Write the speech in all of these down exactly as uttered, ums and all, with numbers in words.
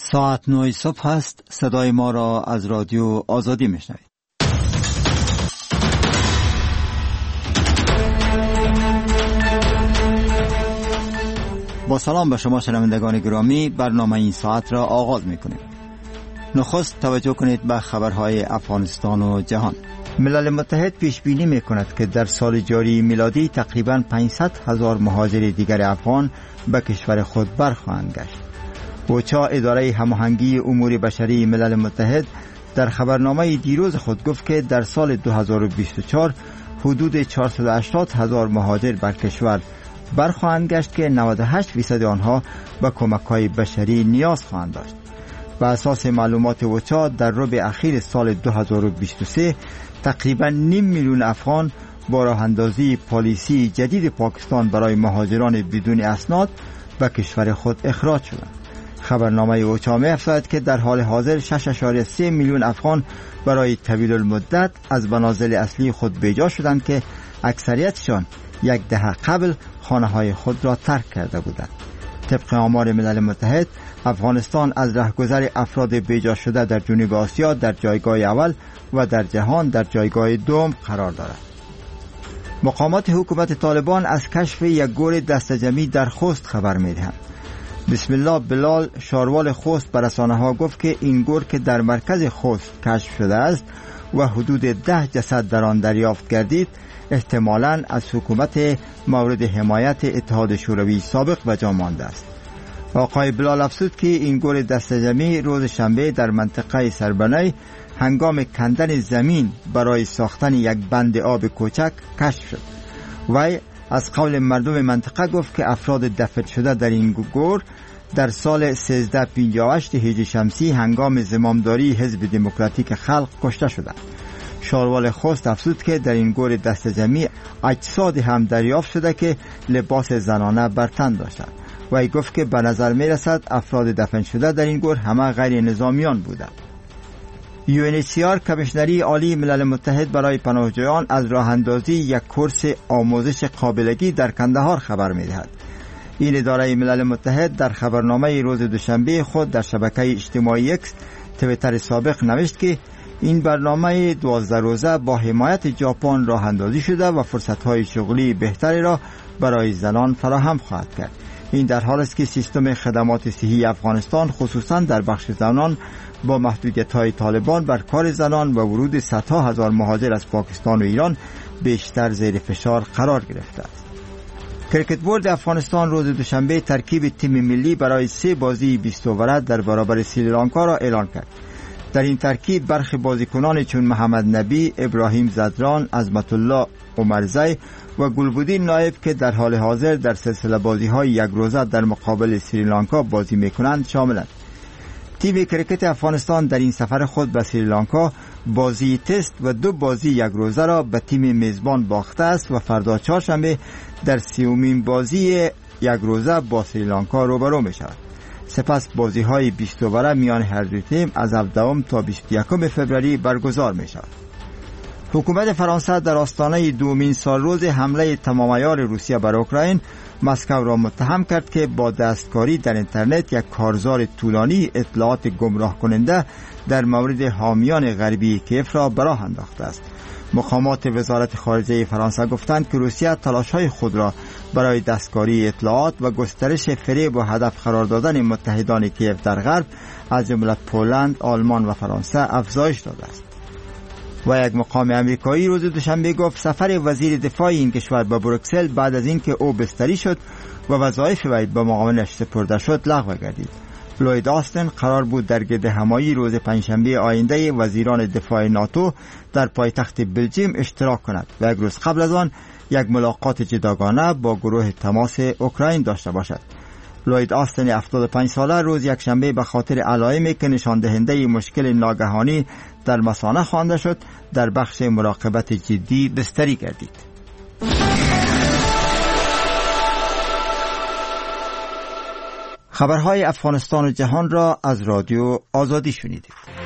ساعت نه صبح است. صدای ما را از رادیو آزادی میشنوید. با سلام به شما شنوندگان گرامی، برنامه این ساعت را آغاز میکنیم. نخست توجه کنید به خبرهای افغانستان و جهان. ملل متحد پیش بینی میکند که در سال جاری میلادی تقریباً پانصد هزار مهاجر دیگر افغان به کشور خود برخواهند گشت. اوچا، اداره هماهنگی امور بشری ملل متحد، در خبرنامه دیروز خود گفت که در سال دو هزار و بیست و چهار حدود چهارصد و هشتاد هزار مهاجر بر کشور برخواهند گشت که نود و هشت درصد آنها به کمک‌های بشری نیاز خواهند داشت. بر اساس معلومات اوچا در ربع اخیر سال دو هزار و بیست و سه تقریباً نیم میلیون افغان با راه اندازی پالیسی جدید پاکستان برای مهاجران بدون اسناد به کشور خود اخراج شدند. خبرنامه اوچا می‌افزاید که در حال حاضر شش ممیز سه میلیون افغان برای طویل المدت از منازل اصلی خود بیجا شدند که اکثریتشان یک دهه قبل خانه‌های خود را ترک کرده بودند. طبق آمار ملل متحد، افغانستان از رهگذر افراد بیجا شده در جنوب آسیا در جایگاه اول و در جهان در جایگاه دوم قرار دارد. مقامات حکومت طالبان از کشف یک گور دسته‌جمعی در خوست خبر می‌دهند. بسم الله بلال، شاروال خوست، به رسانه‌ها گفت که این گور که در مرکز خوست کشف شده است و حدود ده جسد در آن دریافت گردید، احتمالاً از حکومت مورد حمایت اتحاد شوروی سابق به جا مانده است. آقای بلال افزود که این گور دسته‌جمعی روز شنبه در منطقه سربنی هنگام کندن زمین برای ساختن یک بند آب کوچک کشف شد. وی از قول مردم منطقه گفت که افراد دفن شده در این گور در سال سیزده پنجاه و هشت هجری شمسی هنگام زمامداری حزب دموکراتیک خلق کشته شدند. شاروال خوست افزود که در این گور دسته‌جمعی اجساد هم دریافت شده که لباس زنانه بر تن داشتند. وی گفت که به نظر می رسد افراد دفن شده در این گور همه غیر نظامیان بودند. یو ان اچ سی آر، کمیشنری عالی ملل متحد برای پناهجویان، از راه اندازی یک کورس آموزش قابلگی در کندهار خبر می دهد. این اداره ملل متحد در خبرنامه روز دوشنبه خود در شبکه اجتماعی اکس، توییتر سابق، نوشت که این برنامه دوازده روزه با حمایت ژاپن راه اندازی شده و فرصت‌های شغلی بهتری را برای زنان فراهم خواهد کرد. این در حالی است که سیستم خدمات صحی افغانستان خصوصا در بخش زنان با محدودیت‌های طالبان بر کار زنان و ورود صدها هزار مهاجر از پاکستان و ایران بیشتر زیر فشار قرار گرفته است. کرکت بورد افغانستان روز دوشنبه ترکیب تیم ملی برای سه بازی بیست اووره در برابر سریلانکا را اعلان کرد. در این ترکیب برخی بازیکنان چون محمد نبی، ابراهیم زدران، عظمت الله عمرزی و گلبودین نایب که در حال حاضر در سلسله بازی‌های یک روزه در مقابل سریلانکا بازی می‌کنند شاملند. تیم کرکت افغانستان در این سفر خود به سریلانکا بازی تست و دو بازی یک روزه را به تیم میزبان باخته است و فردا چهارشنبه در سیومین بازی یک روزه با سریلانکا روبرو می‌شود. سپس بازی‌های بیست اووره میان هر دو تیم از هفدهم تا بیست و یکم فوریه برگزار می‌شود. حکومت فرانسه در آستانه دومین سالروز حمله تمام‌عیار روسیه بر اوکراین، مسکو را متهم کرد که با دستکاری در اینترنت یک کارزار طولانی اطلاعات گمراه کننده در مورد حامیان غربی کیف را به راه انداخته است. مقامات وزارت خارجه فرانسه گفتند که روسیه تلاش‌های خود را برای دستکاری اطلاعات و گسترش فریب و هدف قرار دادن متحدان کیف در غرب از جمله پولند، آلمان و فرانسه افزایش داده است. و یک مقام امریکایی روز دوشنبه گفت سفر وزیر دفاع این کشور به بروکسل بعد از اینکه او بستری شد و وظایف وی به معاونش سپرده شد لغو گردید. لوید آستن قرار بود در گردهمایی روز پنجشنبه آینده وزیران دفاع ناتو در پایتخت بلژیم اشتراک کند و یک روز قبل از آن یک ملاقات جداگانه با گروه تماس اوکراین داشته باشد. لوید آستن هفتاد و پنج ساله روز یک شنبه به خاطر علائمی که نشان دهنده مشکل ناگهانی در مثانه خوانده شد در بخش مراقبت جدی بستری گردید. خبرهای افغانستان و جهان را از رادیو آزادی شنیدید.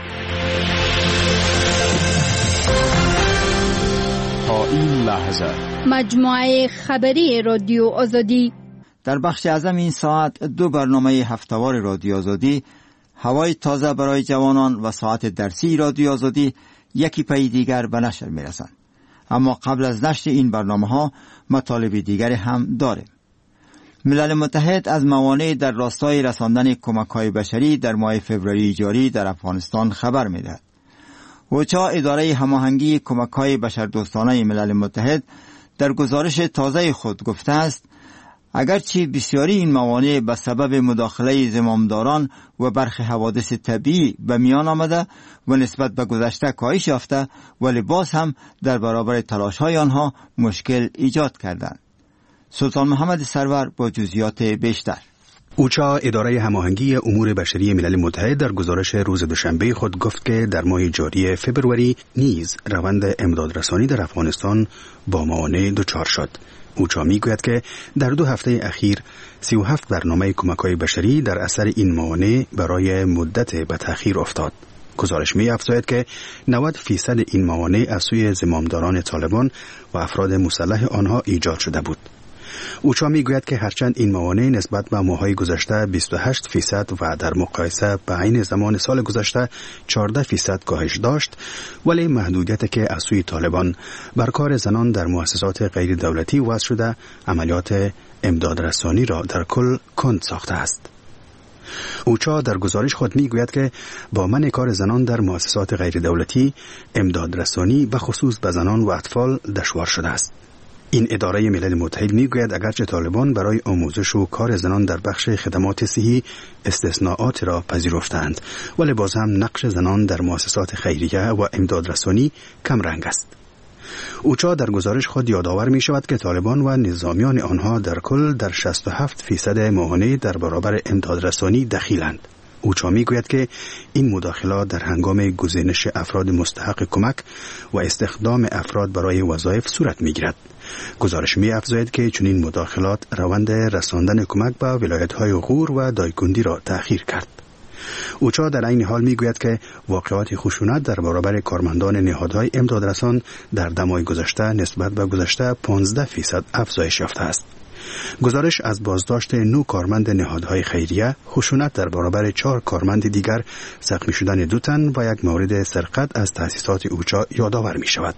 تا این لحظه مجموعه خبری رادیو آزادی در بخش اعظم این ساعت دو برنامه هفتهوار رادیو آزادی هوای تازه برای جوانان و ساعت درسی رادیو آزادی یکی پی دیگر به نشر می رسند. اما قبل از نشر این برنامه ها مطالب دیگری هم داریم. ملل متحد از موانع در راستای رساندن کمک‌های بشری در ماه فوریه جاری در افغانستان خبر می‌دهد. اوچا اداره هماهنگی کمک‌های بشردوستانه ملل متحد در گزارش تازه خود گفته است اگرچه بسیاری این موانع به سبب مداخله زمامداران و برخی حوادث طبیعی به میان آمده و نسبت به گذشته کاهش یافته، ولی باز هم در برابر تلاش‌های آنها مشکل ایجاد کردند. سلطان محمد سرور با جزئیات بیشتر. اوچا اداره هماهنگی امور بشری ملل متحد در گزارش روز دوشنبه خود گفت که در ماه جاری فوریه نیز روند امدادرسانی در افغانستان با موانع دچار شد. اوچا میگوید که در دو هفته اخیر سی و هفت برنامه کمک‌های بشری در اثر این موانع برای مدت به تأخیر افتاد. گزارش می افزاید که نود فیصد این موانع از سوی زمامداران طالبان و افراد مسلح آنها ایجاد شده بود. اوچا میگوید که هرچند این موانع نسبت به ماه‌های گذشته بیست و هشت فیصد و در مقایسه با عین زمان سال گذشته چهارده فیصد کاهش داشت، ولی محدودیتی که از سوی طالبان بر کار زنان در مؤسسات غیر دولتی وضع شده عملیات امدادرسانی را در کل کند ساخته است. اوچا در گزارش خود میگوید که با منع کار زنان در مؤسسات غیر دولتی امدادرسانی به خصوص به زنان و اطفال دشوار شده است. این اداره ملل متحد میگوید اگرچه طالبان برای آموزش و کار زنان در بخش خدمات صحی استثناءات را پذیرفتند، ولی باز هم نقش زنان در مؤسسات خیریه و امدادرسانی کم رنگ است. اوچا در گزارش خود یادآور می شود که طالبان و نظامیان آنها در کل در شصت و هفت فیصد موانع در برابر امدادرسانی دخیلند. اوچا می گوید که این مداخلات در هنگام گزینش افراد مستحق کمک و استخدام افراد برای وظایف صورت می گیرد. گزارش می افزاید که چنین مداخلات روند رساندن کمک به ولایت‌های غور و دایکندی را تأخیر کرد. اوچا در این حال می گوید که واقعات خشونت در برابر کارمندان نهادهای امدادرسان در دمای گذشته نسبت به گذشته پانزده فیصد افزایش یافته است. گزارش از بازداشت نو کارمند نهادهای خیریه، خشونت در برابر چهار کارمند دیگر، زخمی شدن دو تن و یک مورد سرقت از تأسیسات اوچا یادآور می شود.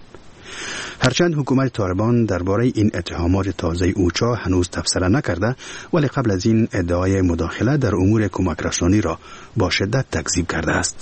هرچند حکومت طالبان درباره این اتهامات تازه اوچا هنوز تفسیر نکرده، ولی قبل از این ادعای مداخله در امور کمک رسانی را با شدت تکذیب کرده است.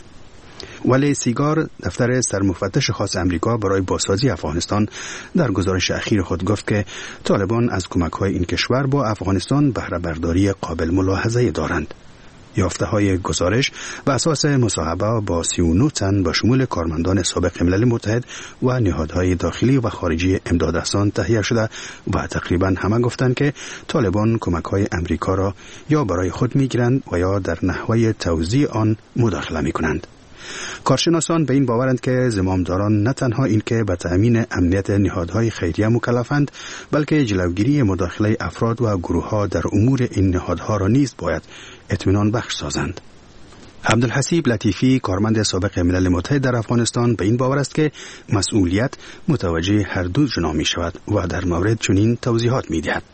ولی سیگار، دفتر سرمفتش خاص امریکا برای بازسازی افغانستان، در گزارش اخیر خود گفت که طالبان از کمک‌های این کشور با افغانستان بهره برداری قابل ملاحظه دارند. یافته های گزارش بر اساس مصاحبه با سی و نه تن با شمول کارمندان سابق ملل متحد و نهادهای داخلی و خارجی امدادرسان تهیه شده و تقریبا همه گفتند که طالبان کمک‌های امریکا را یا برای خود می‌گیرند و یا در نحوه توزیع آن مداخله می‌کنند. کارشناسان به این باورند که زمامداران نه تنها این که به تأمین امنیت نهادهای خیریه مکلفند، بلکه جلوگیری مداخله افراد و گروه‌ها در امور این نهادها را نیز باید اطمینان بخش سازند. عبدالحسیب لطیفی، کارمند سابق ملل متحد در افغانستان، به این باور است که مسئولیت متوجه هر دو جناح می شود و در مورد چنین توضیحات می دهد.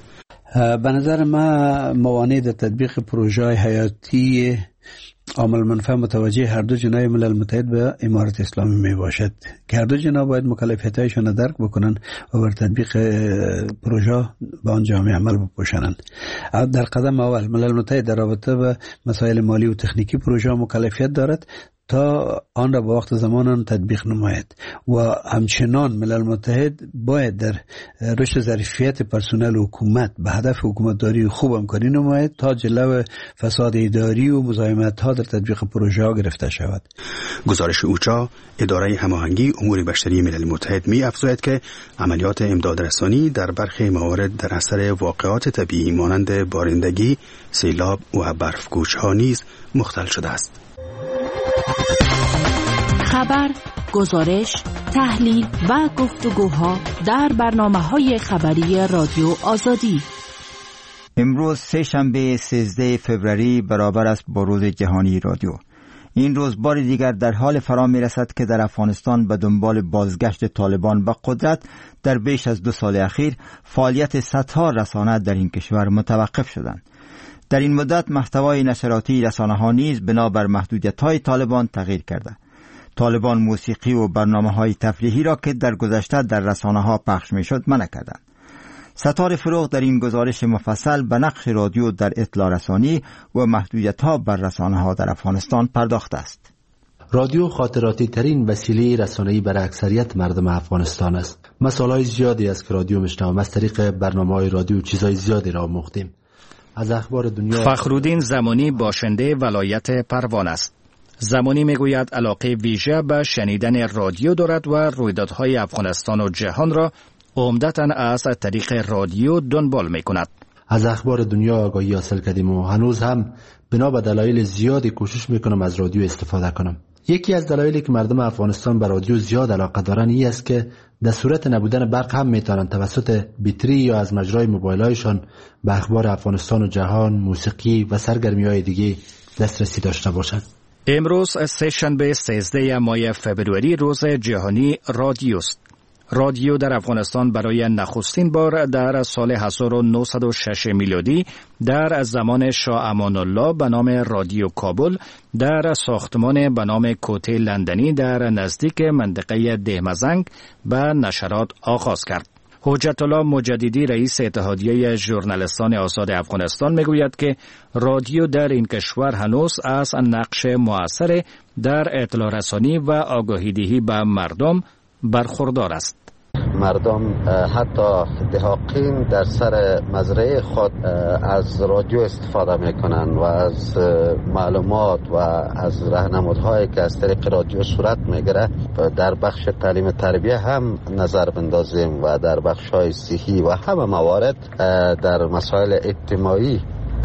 به نظر ما موانع در تطبیق پروژه حیاتی عامل منفعه متوجه هر دو جناح ملل متحد به امارت اسلامی می باشد که هر دو جناح باید مکلفیت‌هایشان را درک بکنند و بر تطبیق پروژه به آن جامعه عمل بپوشانند. در قدم اول ملل متحد در رابطه با مسائل مالی و تکنیکی پروژه مکلفیت دارد تا آن را با وقت زمان تطبیق نماید و همچنان ملل متحد باید در رشد ظرفیت پرسنل حکومت به هدف حکومتداری خوب همکاری نماید تا جلو فساد اداری و مزاحمت ها در تطبیق پروژه ها گرفته شود. گزارش اوچا، اداره هماهنگی امور بشری ملل متحد، می افزاید که عملیات امدادرسانی در برخی موارد در اثر واقعات طبیعی مانند بارندگی، سیلاب و برفگوش ها نیز مختل شده است. خبر، گزارش، تحلیل و گفتگوها در برنامه‌های خبری رادیو آزادی. امروز سه شنبه سیزده فوریه برابر است با روز جهانی رادیو. این روز بار دیگر در حال فرا می رسد که در افغانستان به دنبال بازگشت طالبان به قدرت در بیش از دو سال اخیر فعالیت صدها رسانه در این کشور متوقف شدند. در این مدت محتوای نشراتی رسانه‌ها نیز بنابر محدودیت‌های طالبان تغییر کرده. طالبان موسیقی و برنامه‌های تفریحی را که در گذشته در رسانه‌ها پخش می‌شد منع کردند. ستار فروغ در این گزارش مفصل به نقش رادیو در اطلاع رسانی و محدودیت‌ها بر رسانه‌ها در افغانستان پرداخته است. رادیو خاطراتی ترین وسیله رسانه‌ای برای اکثریت مردم افغانستان است. مثال‌های زیادی است که رادیو میشنویم. از طریق برنامه‌های رادیو چیزهای زیادی را آموختیم. از اخبار دنیا. فخرالدین زمانی باشنده ولایت پروان است. زمانی میگوید علاقه ویژه به شنیدن رادیو دارد و رویدادهای افغانستان و جهان را عمدتاً از طریق رادیو دنبال میکند. از اخبار دنیا آگاهی حاصل کردیم و هنوز هم بنا به دلایل زیادی کوشش میکنم از رادیو استفاده کنم. یکی از دلایلی که مردم افغانستان به رادیو زیاد علاقه دارن این است که در صورت نبودن برق هم میتونن توسط بطری یا از مجرای موبایل‌هایشان به اخبار افغانستان و جهان، موسیقی و سرگرمی‌های دیگه دسترسی داشته باشند. امروز سه‌شنبه سیزده ماه فوریه روز جهانی رادیو است. رادیو در افغانستان برای نخستین بار در سال هزار و نهصد و شش میلادی در زمان شاه امان الله به نام رادیو کابل در ساختمان به نام کوته لندنی در نزدیک منطقه دهمزنگ به نشرات آغاز کرد. حجت الله مجددی رئیس اتحادیه ژورنالیستان آزاد افغانستان میگوید که رادیو در این کشور هنوز از نقش مؤثر در اطلاع رسانی و آگاهی دهی به مردم برخوردار است. مردم حتی دهاقین در سر مزرعه خود از رادیو استفاده میکنن و از معلومات و از راهنمودهایی که از طریق رادیو صورت میگیره در بخش تعلیم تربیه هم نظر بندازیم و در بخش های صحی و همه موارد در مسائل اجتماعی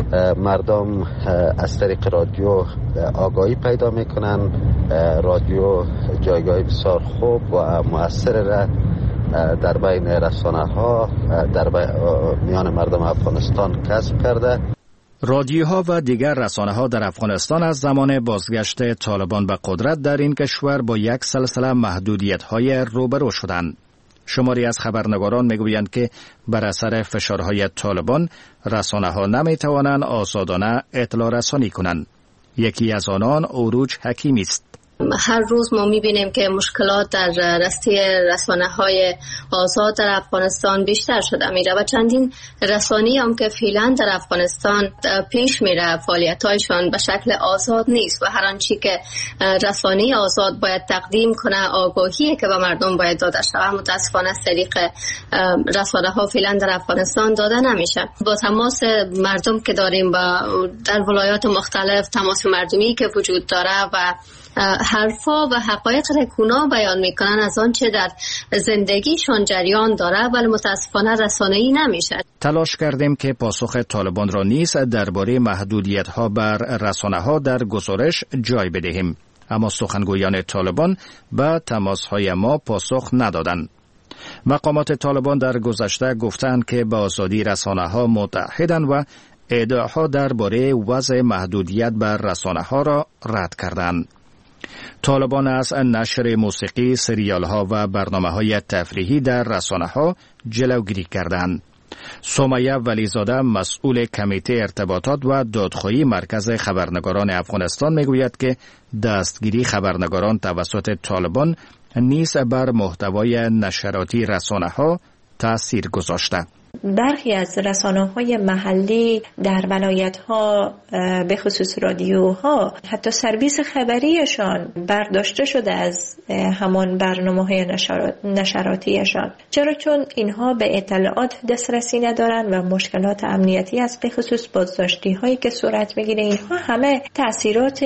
مردم از طریق رادیو آگاهی پیدا میکنن. رادیو جایگاه بسیار خوب و مؤثر را در بین رسانه ها در میان مردم افغانستان کسب کرده. رادیوها و دیگر رسانه ها در افغانستان از زمان بازگشت طالبان به قدرت در این کشور با یک سلسله محدودیت های روبرو شدند. شماری از خبرنگاران میگویند که بر اثر فشارهای طالبان رسانه ها نمی توانند آزادانه اطلاع رسانی کنند. یکی از آنان عروج حکیمی است. هر روز ما میبینیم که مشکلات در راستی رسانه‌های آزاد در افغانستان بیشتر شده میره و چندین رسانه‌ای هم که فعلا در افغانستان پیش میره فعالیت‌هایشان به شکل آزاد نیست و هر آنچه که رسانه آزاد باید تقدیم کنه، آگاهی که به مردم باید داده شود، متاسفانه از طریق رسانه‌ها فعلا در افغانستان داده نمیشه. با تماس مردم که داریم با در ولایات مختلف، تماس مردمی که وجود داره و حرفا و حقایق رکونا بیان میکنن از آنچه در زندگیشان جریان داره، ولی متاسفانه رسانه‌ای نمیشه. تلاش کردیم که پاسخ طالبان را نیز درباره محدودیت‌ها بر رسانه‌ها در گزارش جای بدهیم، اما سخنگویان طالبان به تماس‌های ما پاسخ ندادند. مقامات طالبان در گذشته گفتند که با آزادی رسانه‌ها متحدند و ادعاها درباره وضع محدودیت بر رسانه‌ها را رد کردند. طالبان از نشر موسیقی، سریال ها و برنامه های تفریحی در رسانه ها جلوگیری کردند. سمیه ولیزاده مسئول کمیته ارتباطات و دادخواهی مرکز خبرنگاران افغانستان میگوید که دستگیری خبرنگاران توسط طالبان نیز بر محتوای نشراتی رسانه ها تأثیر گذاشته. برخی از رسانه‌های محلی در ولایت‌ها به خصوص رادیوها حتی سرویس خبریشان برداشته شده از همان برنامه‌های نشرات نشراتیشان. چرا؟ چون اینها به اطلاعات دسترسی ندارن و مشکلات امنیتی از به خصوص بازداشتی‌هایی که صورت می‌گیره، اینها همه تأثیرات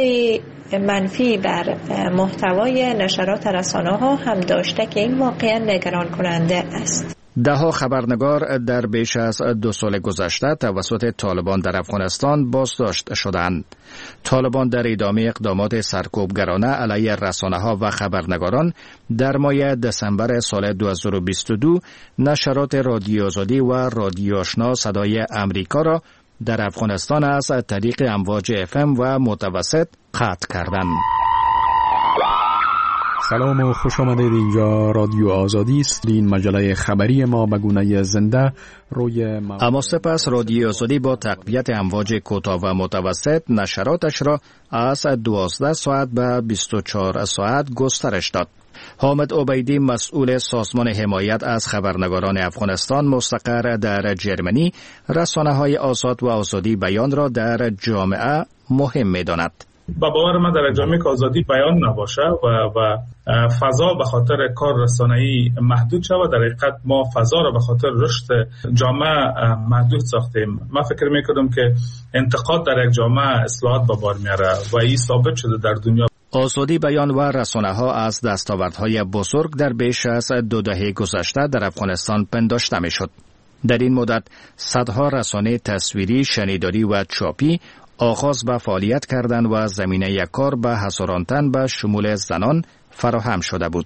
منفی بر محتوای نشرات رسانه‌ها هم داشته که این واقعاً نگران کننده است. دهها خبرنگار در بیش از دو سال گذشته توسط طالبان در افغانستان بازداشت شدند. طالبان در ادامه اقدامات سرکوبگرانه علیه رسانه‌ها و خبرنگاران در ماه دسامبر سال دو هزار و بیست و دو نشرات رادیو آزادی و رادیو آشنا صدای امریکا را در افغانستان از طریق امواج اف ام و متوسط قطع کردند. سلام و خوش آمدید. اینجا رادیو آزادی است. این مجله خبری ما به گونه زنده روی م... اما سپس رادیو آزادی با تقویت امواج کوتاه و متوسط نشراتش را از دوازده ساعت به بیست و چهار ساعت گسترش داد. حامد عبیدی مسئول سازمان حمایت از خبرنگاران افغانستان مستقر در جرمنی رسانه‌های آزاد و آزادی بیان را در جامعه مهم می‌داند. با باور من در جامعه که آزادی بیان نباشه و و فضا به خاطر کار رسانه‌ای محدود شود، در حقیقت ما فضا را به خاطر رشد جامعه محدود ساختیم. من فکر می‌کنم که انتقاد در یک جامعه اصلاحات به بار میاره و این ثابت شده در دنیا. آزادی بیان و رسانه‌ها از دستاوردهای بزرگ در بیش از دو دهه گذشته در افغانستان پنداشته می‌شد. در این مدت صدها رسانه تصویری، شنیداری و چاپی آغاز به فعالیت کردند و زمینه کار به هزاران تن به شمول زنان فراهم شده بود.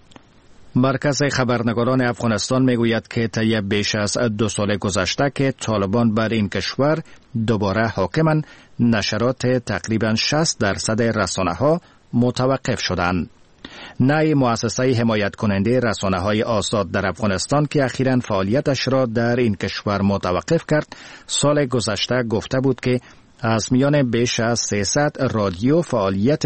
مرکز خبرنگاران افغانستان میگوید که طی بیش از دو سال گذشته که طالبان بر این کشور دوباره حاکمند، نشرات تقریباً شصت درصد رسانه‌ها متوقف شدند. نای مؤسسه حمایت کننده رسانه‌های آزاد در افغانستان که اخیراً فعالیتش را در این کشور متوقف کرد، سال گذشته گفته بود که از میان بیش از سیصد رادیو فعالیت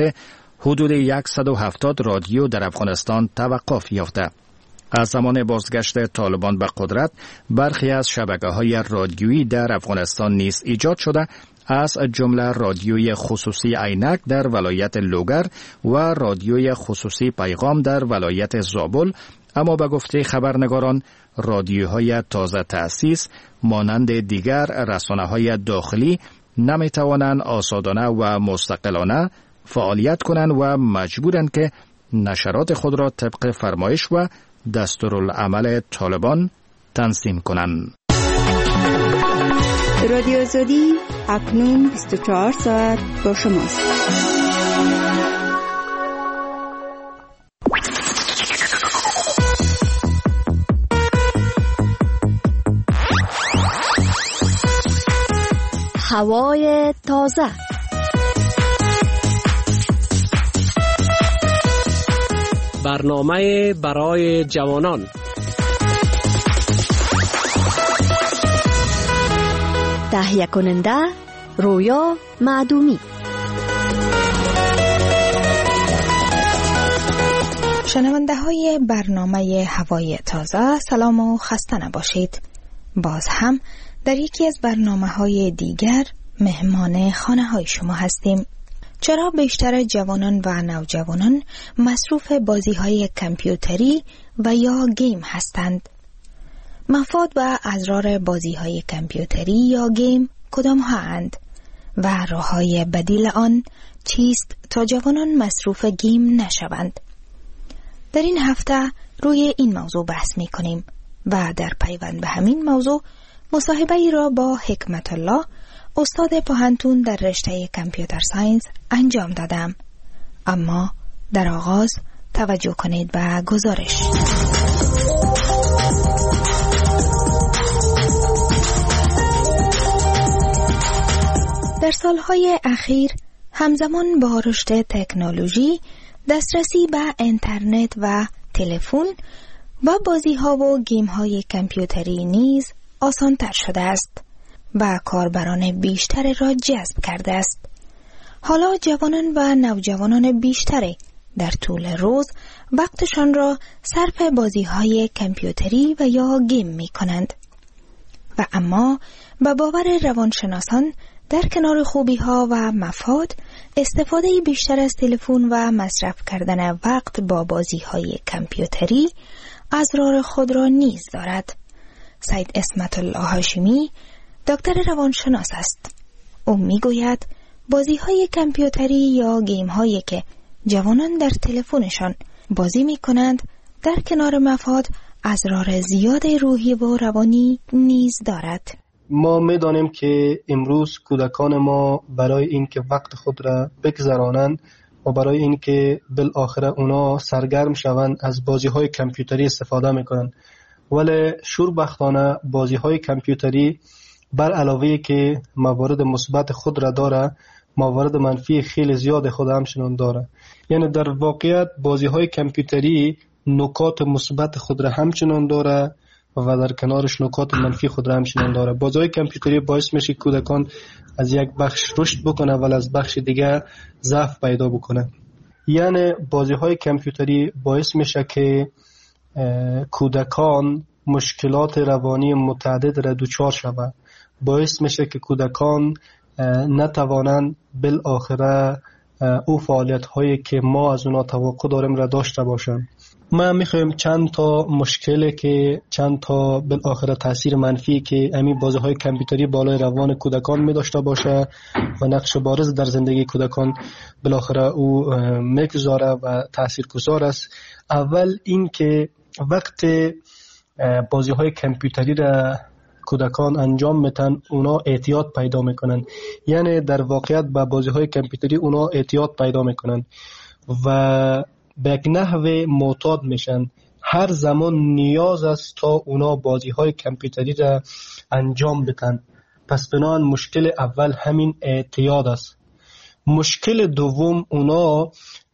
حدود صد و هفتاد رادیو در افغانستان توقف یافته. از زمان بازگشت طالبان به قدرت، برخی از شبکه‌های رادیویی در افغانستان نیز ایجاد شده، از جمله رادیوی خصوصی عینک در ولایت لوگر و رادیوی خصوصی پیغام در ولایت زابل. اما به گفته خبرنگاران، رادیوهای تازه تأسیس مانند دیگر رسانه‌های داخلی نمی‌توانند آزادانه و مستقلانه فعالیت کنند و مجبورند که نشرات خود را طبق فرمایش و دستورالعمل طالبان تنظیم کنند. رادیو آزادی اکنون بیست و چهار ساعت با شماست. هوای تازه، برنامه برای جوانان، تهیه کننده رویا معدومی. شنونده های برنامه هوای تازه، سلام و خسته نباشید. باز هم در یکی از برنامه های دیگر مهمان خانه های شما هستیم. چرا بیشتر جوانان و نوجوانان مصروف بازی های کامپیوتری و یا گیم هستند؟ مفاد و اضرار بازی های کامپیوتری یا گیم کدام ها اند و راه های بدیل آن چیست تا جوانان مصروف گیم نشوند؟ در این هفته روی این موضوع بحث می کنیم و در پیوند به همین موضوع مصاحبه ای را با حکمت الله، استاد پوهنتون در رشته کامپیوتر ساینس انجام دادم. اما در آغاز توجه کنید به گزارش. در سالهای اخیر همزمان با رشد تکنولوژی، دسترسی به اینترنت و تلفن و بازی‌ها و گیم‌های کامپیوتری نیز آسان‌تر شده است و کاربران بیشتر را جذب کرده است. حالا جوانان و نوجوانان بیشتری در طول روز وقتشان را صرف بازی‌های کامپیوتری و یا گیم می‌کنند. و اما به باور روانشناسان، در کنار خوبی‌ها و مفاد، استفاده بیشتر از تلفن و مصرف کردن وقت با بازی‌های کامپیوتری اضرار خود را نیز دارد. سید اسمت الله هاشمی دکتر روانشناس است. او میگوید بازی‌های کامپیوتری یا گیم‌هایی که جوانان در تلفنشان بازی می‌کنند، در کنار مفاد اضرار زیاد روحی و روانی نیز دارد. ما می‌دانیم که امروز کودکان ما برای اینکه وقت خود را بگذرانند و برای اینکه بالاخره اونا سرگرم شوند از بازی‌های کامپیوتری استفاده می‌کنند. ولی شوربختانه بازی‌های کامپیوتری بر علاوه که موارد مثبت خود را داره، موارد منفی خیلی زیاد خود همچنان داره. یعنی در واقعیت بازی های کامپیوتری نکات مثبت خود را همچنان داره و در کنارش نکات منفی خود را همچنان داره. بازی های کامپیوتری باعث میشه کودکان از یک بخش رشد بکنه ولی از بخش دیگه ضعف پیدا بکنه. یعنی بازی های کامپیوتری باعث میشه که کودکان مشکلات روانی متعدد را دچار شود. باعث میشه که کودکان نتوانند بالاخره او فعالیت هایی که ما از اونا توقع داریم را داشته باشند. ما میخوایم چند تا مشکلی که چند تا بالاخره تاثیر منفی که همین بازی های کامپیوتری بالای روان کودکان می داشته باشه و نقش بارز در زندگی کودکان بالاخره او میگذاره و تاثیرگذار است. اول این که وقت بازی های کامپیوتری را کودکان انجام میتن اونا اعتیاد پیدا میکنن. یعنی در واقعیت با بازی های کامپیوتری اونا اعتیاد پیدا میکنن و به یک نحو معتاد میشن. هر زمان نیاز است تا اونا بازی های کامپیوتری را انجام بدن. پس بنابراین مشکل اول همین اعتیاد است. مشکل دوم اونا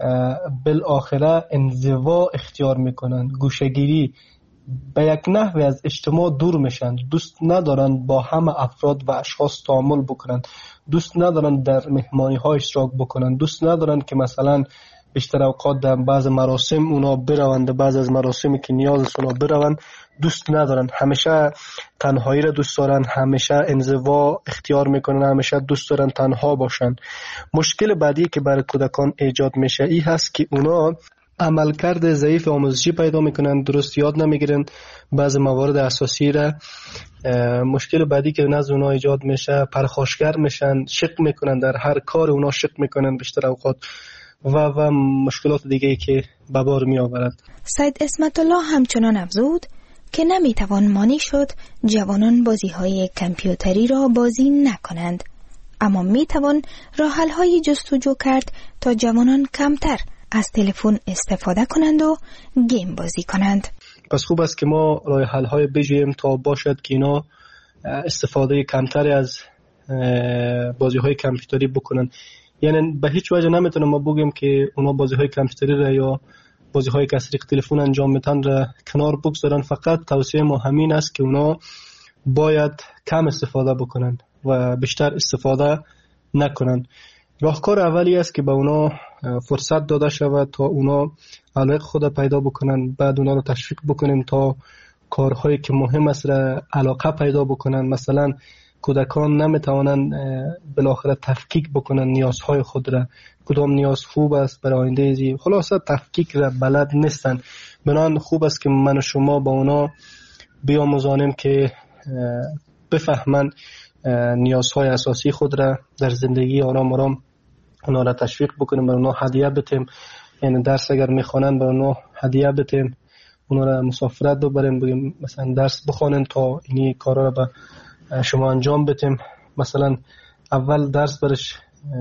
بالاخره انزوا اختیار میکنن، گوشهگیری، به یک نحوی از اجتماع دور میشن. دوست ندارن با همه افراد و اشخاص تعامل بکنن، دوست ندارن در مهمانی ها اشتراک بکنن، دوست ندارن که مثلا بیشتر اوقات در بعض مراسم اونا بروند، بعض از مراسمی که نیاز است اونا بروند دوست ندارن. همیشه تنهایی را دوست دارن، همیشه انزوا اختیار میکنن، همیشه دوست دارن تنها باشن. مشکل بعدی که برای کودکان ایجاد میشه این هست که اونا عملکرد ضعیف آموزشی پیدا میکنن، درست یاد نمیگیرن بعض موارد اساسی را. مشکل بعدی که نزد اونا ایجاد میشه پرخاشگر میشن، شک میکنن، در هر کار اونا شک میکنن بیشتر اوقات و و مشکلات دیگه که به بار می آورد. سید اسمت الله همچنان افزود که نمیتوان مانع شد جوانان بازی های کامپیوتری را بازی نکنند، اما میتوان راه حل های جستجو کرد تا جوانان کمتر از تلفن استفاده کنند و گیم بازی کنند. پس خوب است که ما راه حل های بجوییم تا باشد که اینا استفاده کمتری از بازی های کامپیوتری بکنند. یعنی به هیچ وجه نمیتونم ما بگیم که اونا بازی های کامپیوتری را یا بازی های که از طریق تلفن انجام میتن را کنار بگذارن. فقط توصیه ما همین است که اونا باید کم استفاده بکنن و بیشتر استفاده نکنن. راهکار اولی است که به اونا فرصت داده شود تا اونا علاقه خود پیدا بکنن، بعد اونا رو تشویق بکنیم تا کارهایی که مهم است را علاقه پیدا بکنن. مثلا کودکان نمیتوانند بالاخره تفکیک بکنن نیازهای خود را، کدام نیاز خوب است برای آینده زی، خلاصه تفکیک را بلد نیستن. بنابراین خوب است که من و شما با اونا بیاموزانیم که بفهمن نیازهای اساسی خود را در زندگی آرام آرام اونا را تشویق بکنیم، برای اونا هدیه بتیم. یعنی درس اگر میخوانن برای اونا هدیه بتیم، اونا را مسافرت ببریم، بگیم مثلا درس بخوانن تا اینی کارا را به شما انجام بتیم. مثلا اول درس برش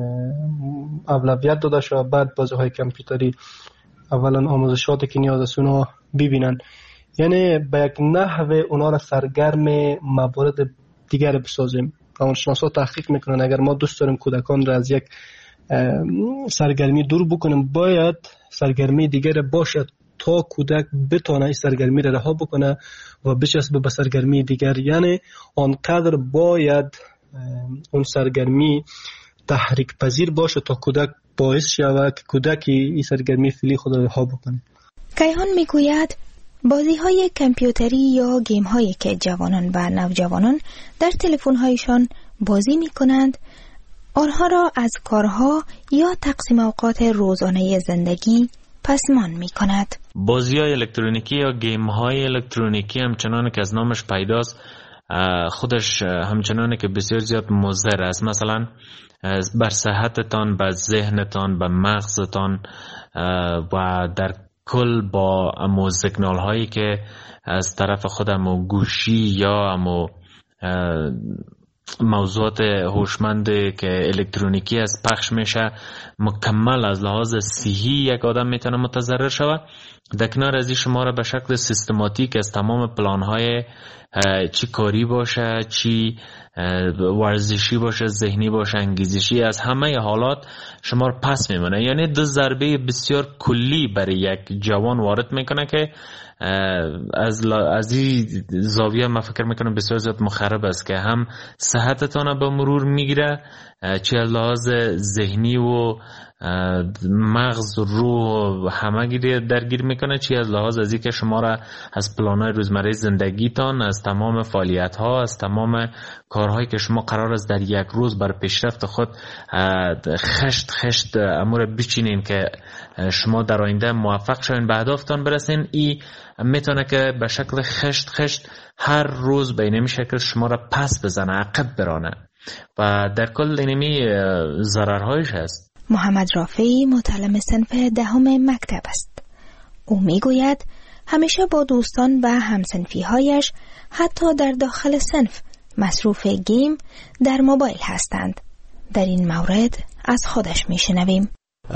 اولویت داده شد، بعد بازی های کامپیوتری اولا آموزشاتی که نیاز است اونا ببینن. یعنی به یک نحو اونا را سرگرم موارد دیگر بسازیم. روانشناسا تحقیق میکنن اگر ما دوست داریم کودکان را از یک سرگرمی دور بکنیم، باید سرگرمی دیگر باشد تا کودک بتونه این سرگرمی را رها بکنه و بچسبه به سرگرمی دیگر. یعنی آنقدر باید اون سرگرمی تحریک پذیر باشه تا کودک باعث شود که کودک این سرگرمی فعلی خود را رها بکنه. کیهان میگوید بازی های کامپیوتری یا گیم هایی که جوانان و نوجوانان در تلفن هایشان بازی می کنند آنها را از کارها یا تقسیم اوقات روزانه زندگی پسمان می کند. بازی های الکترونیکی یا گیم های الکترونیکی همچنان که از نامش پیداست خودش همچنان که بسیار زیاد مضر است. مثلا بر صحتتان، بر ذهنتان، بر مغزتان و در کل با امو سیگنال هایی که از طرف خودمو گوشی یا امو موضوعات هوشمند که الکترونیکی از پخش میشه، مکمل از لحاظ صحی یک آدم میتونه متضرر شود. در کنار از این شما را به شکل سیستماتیک از تمام پلان‌های چی کاری باشه، چی ورزشی باشه، ذهنی باشه، انگیزشی، از همه حالات شما رو پس میمونه. یعنی دو ضربه بسیار کلی برای یک جوان وارد میکنه که از از این زاویه من فکر میکنم بسیار زیاد مخرب است که هم صحتتان به مرور میگیره، چه از لحاظ ذهنی و مغز و روح همه گیری درگیر میکنه، چی از لحاظ از اینکه شما را از پلان‌های روزمره زندگیتان، از تمام فعالیت ها، از تمام کارهایی که شما قرار است در یک روز بر پیشرفت خود خشت خشت امور بچینین که شما در آینده موفق شوین به اهدافتان برسین، ای میتونه که به شکل خشت خشت هر روز به اینمی شکل شما را پس بزنه، عقب برانه و در کل اینمی ضررهایش هست. محمد رافعی متعلم صنف دهم مکتب است. او میگوید همیشه با دوستان و همصنفی‌هایش حتی در داخل صنف مصروف گیم در موبایل هستند. در این مورد از خودش میشنویم.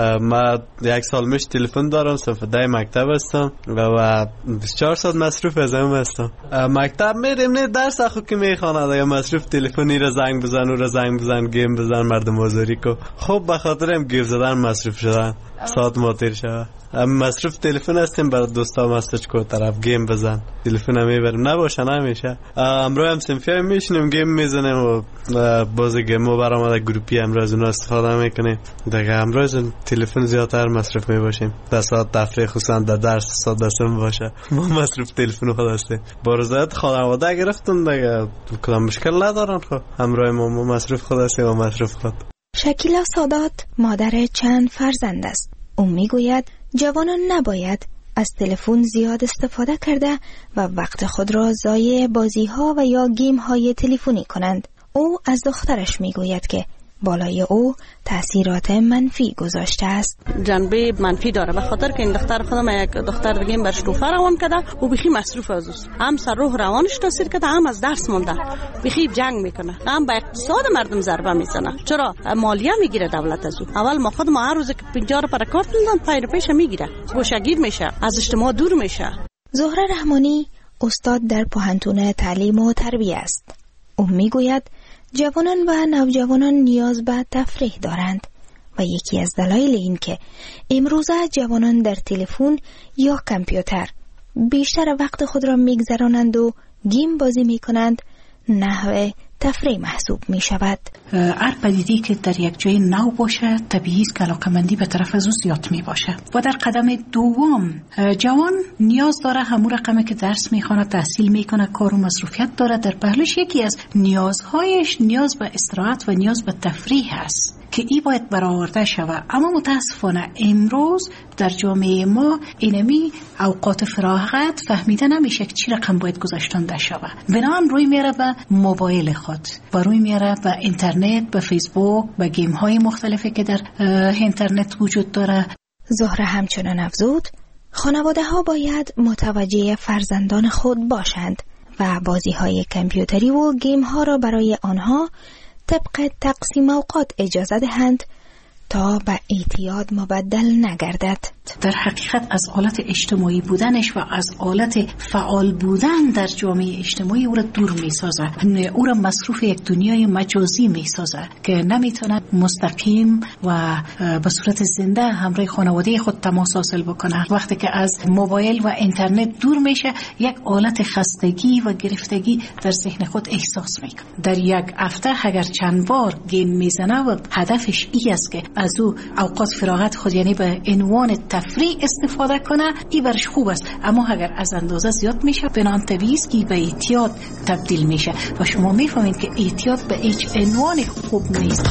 من یک سال میش تلفن دارم، صنف ده مکتب هستم و بیست و چهار ساعت مصروف از هم هستم. مکتب میریم نه درس اخو که میخواند یا مصروف تلفنی را زنگ بزن و را زنگ بزن گیم بزن مردم آزاری کو. خب به خاطر هم گیر زدن مصروف شدن ساعت ماتر شد. مصروف تلفن هستیم برای دوستا مسیج کو طرف گیم بزن تلفن هم میبریم نباشه نمیشه. امروز هم صنفی هم میشینیم گیم میزنیم و باز گیمو برامده گروپی امروز اونا استفاده میکنیم. دیگه امروز تلفن زیادتر مصروف میباشیم. در ساعت تفریح خصوصا در درس ساعت دستم باشه ما مصروف تلفن خود هستیم. با رضایت خانواده گرفتن دیگه کدام مشکل ندارن. خب امروز ما مصروف خود هستیم و مصروف خود. شکیلا سادات مادر چند فرزند است. او میگوید جوانان نباید از تلفن زیاد استفاده کرده و وقت خود را ضایع بازی‌ها و یا گیم‌های تلفنی کنند. او از دخترش میگوید که بالای او تأثیرات منفی گذاشته است. جنبه منفی داره به خاطر که این دختر خودم یک دختر دیگه برش توفه روان کرده و بخی مصروف از اوست. هم سر روح روانش تاثیر کرده، هم از درس مونده، بخی جنگ میکنه، هم به اقتصاد مردم ضربه میزنه. چرا مالیه میگیره دولت از او. اول ما خود ما هر روز که پنجاه رو پر کارت میدن پای پیش میگیره، گوشه‌گیر میشه، از اجتماع دور میشه. زهره رحمانی استاد در پوهنتون تعلیم و تربیت است. او میگوید جوانان و نوجوانان نیاز به تفریح دارند و یکی از دلایل این که امروزه جوانان در تلفن یا کامپیوتر بیشتر وقت خود را میگذرانند و گیم بازی میکنند نحو تفریح محسوب می شود. هر پدیده‌ای که در یک جای نو باشه طبیعی است که علاقه‌مندی به طرف از او زیاد می باشه و در قدم دوم جوان نیاز داره همون رقمی که درس میخونه، تحصیل میکنه، کار و مصروفیت داره، در پهلوش یکی از نیازهایش نیاز به استراحت و نیاز به تفریح است که ای باید برآورده شود. اما متاسفانه امروز در جامعه ما اینمی اوقات فراغت فهمیده نمیشه که چی رقم باید گذاشتن شود. بنابراین روی میره به موبایل خود و روی میره به اینترنت، به فیسبوک، به گیم های مختلفی که در اینترنت وجود داره. زهره همچنان افزود خانواده ها باید متوجه فرزندان خود باشند و بازی های کامپیوتری و گیم ها را برای آنها طبق تقسیم اوقات اجازه دهند تا به اعتیاد مبدل نگردد. در حقیقت از حالت اجتماعی بودنش و از حالت فعال بودن در جامعه اجتماعی او را دور می سازه، او را مصروف یک دنیای مجازی می سازه که نمیتونه مستقیم و به صورت زنده همراه خانواده خود تماس حاصل بکنه. وقتی که از موبایل و اینترنت دور میشه یک حالت خستگی و گرفتگی در ذهن خود احساس میکنه. در یک هفته اگر چند بار گیم میزنه و هدفش ای است که از او اوقات فراغت خود یعنی به عنوان تفریح استفاده کنه، ای برش خوب است. اما اگر از اندازه زیاد میشه بنان طبیعی است که به اعتیاد تبدیل میشه و شما میفهمید که اعتیاد به هیچ عنوان خوب نیست.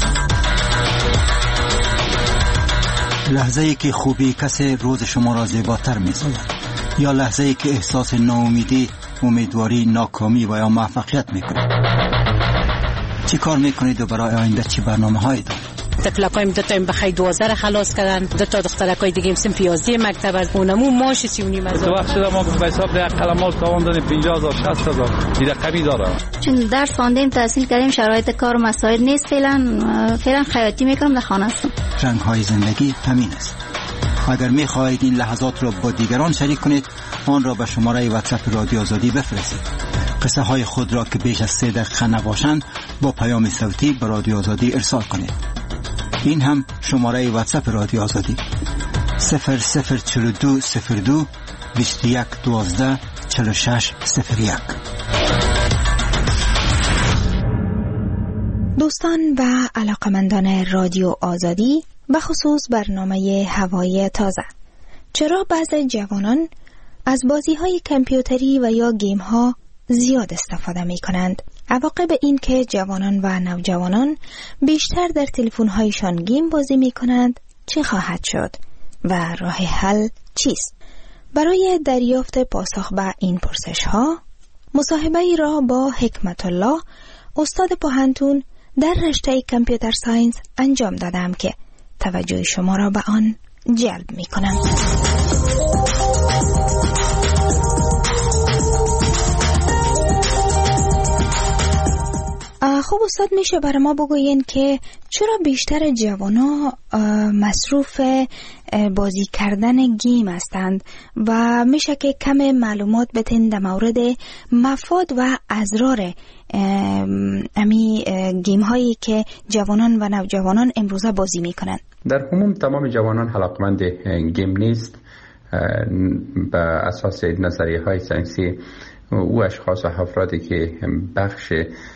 لحظه‌ای که خوبی کسی روز شما را زیباتر می‌سازد یا لحظه‌ای که احساس ناامیدی، امیدواری، ناکامی و یا موفقیت می‌کنید. چی کار می‌کنید و برای آینده چی برنامه‌هایی دارید؟ تفلقایم دو تا این بخی دوازده خلاص کردن، دو تا دخترکای دیگه سن پیازی مکتب از اونمو ماش سی و نیم هزار. تو وقت شده ما به حساب ده قلمات تاوان دادیم پنجاه هزار شصت هزار دیگه قوی داره. چون درس خواندیم تحصیل کردیم شرایط کار مساعد نیست، فعلا فعلا خیاطی میکنم در خانه هستم. رنگ‌های زندگی همین است. اگر می خواهید این لحظات را با دیگران شریک کنید، آن را به شماره واتساپ رادیو آزادی بفرستید. قصه های خود را که بیش از سه دقیقه نباشند با پیام صوتی به رادیو آزادی ارسال کنید. این هم شماره واتساپ رادیو آزادی صفر صفر چهل و دو صفر دو بیست و یک دوازده چهل و شش صفر یک. دوستان و علاقمندان رادیو آزادی، به خصوص برنامه هوای تازه، چرا بعضی جوانان از بازی‌های کامپیوتری و یا گیم‌ها زیاد استفاده می‌کنند؟ عواقب این که جوانان و نوجوانان بیشتر در تلفن‌هایشان گیم بازی می‌کنند چه خواهد شد و راه حل چیست؟ برای دریافت پاسخ به این پرسش‌ها، مصاحبه‌ای را با حکمت الله، استاد پوهنتون در رشته کامپیوتر ساینس انجام دادم که توجه شما را به آن جلب می‌کنم. خب استاد، میشه برای ما بگوین که چرا بیشتر جوانا مصروف بازی کردن گیم هستند و میشه که کم معلومات بتین در مورد مفاد و اضرار امی گیم هایی که جوانان و نوجوانان امروزه بازی میکنند؟ در عموم تمام جوانان علاقمند گیم نیست. به اساس نظریه های ساینسی، او اشخاص و افرادی که بخش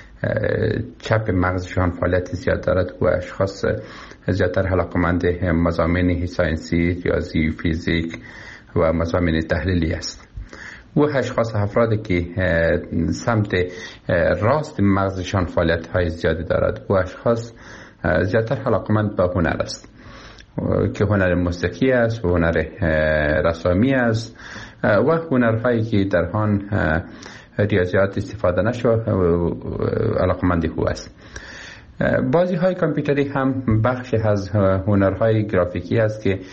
چپ مغزشان فعالیت زیاد دارد و اشخاص زیادتر علاقمند مضامین ساینسی، ریاضی، فیزیک و مضامین تحلیلی است. و اشخاص افرادی که سمت راست مغزشان فعالیت های زیادی دارد و اشخاص زیادتر علاقمند به هنر است که هنر موسیقی است و هنر رسامی است و هنرهایی که در آن ریاضیات استفاده نشو علاقمندی هو است. بازی های کامپیوتری هم بخش از هنرهای گرافیکی است که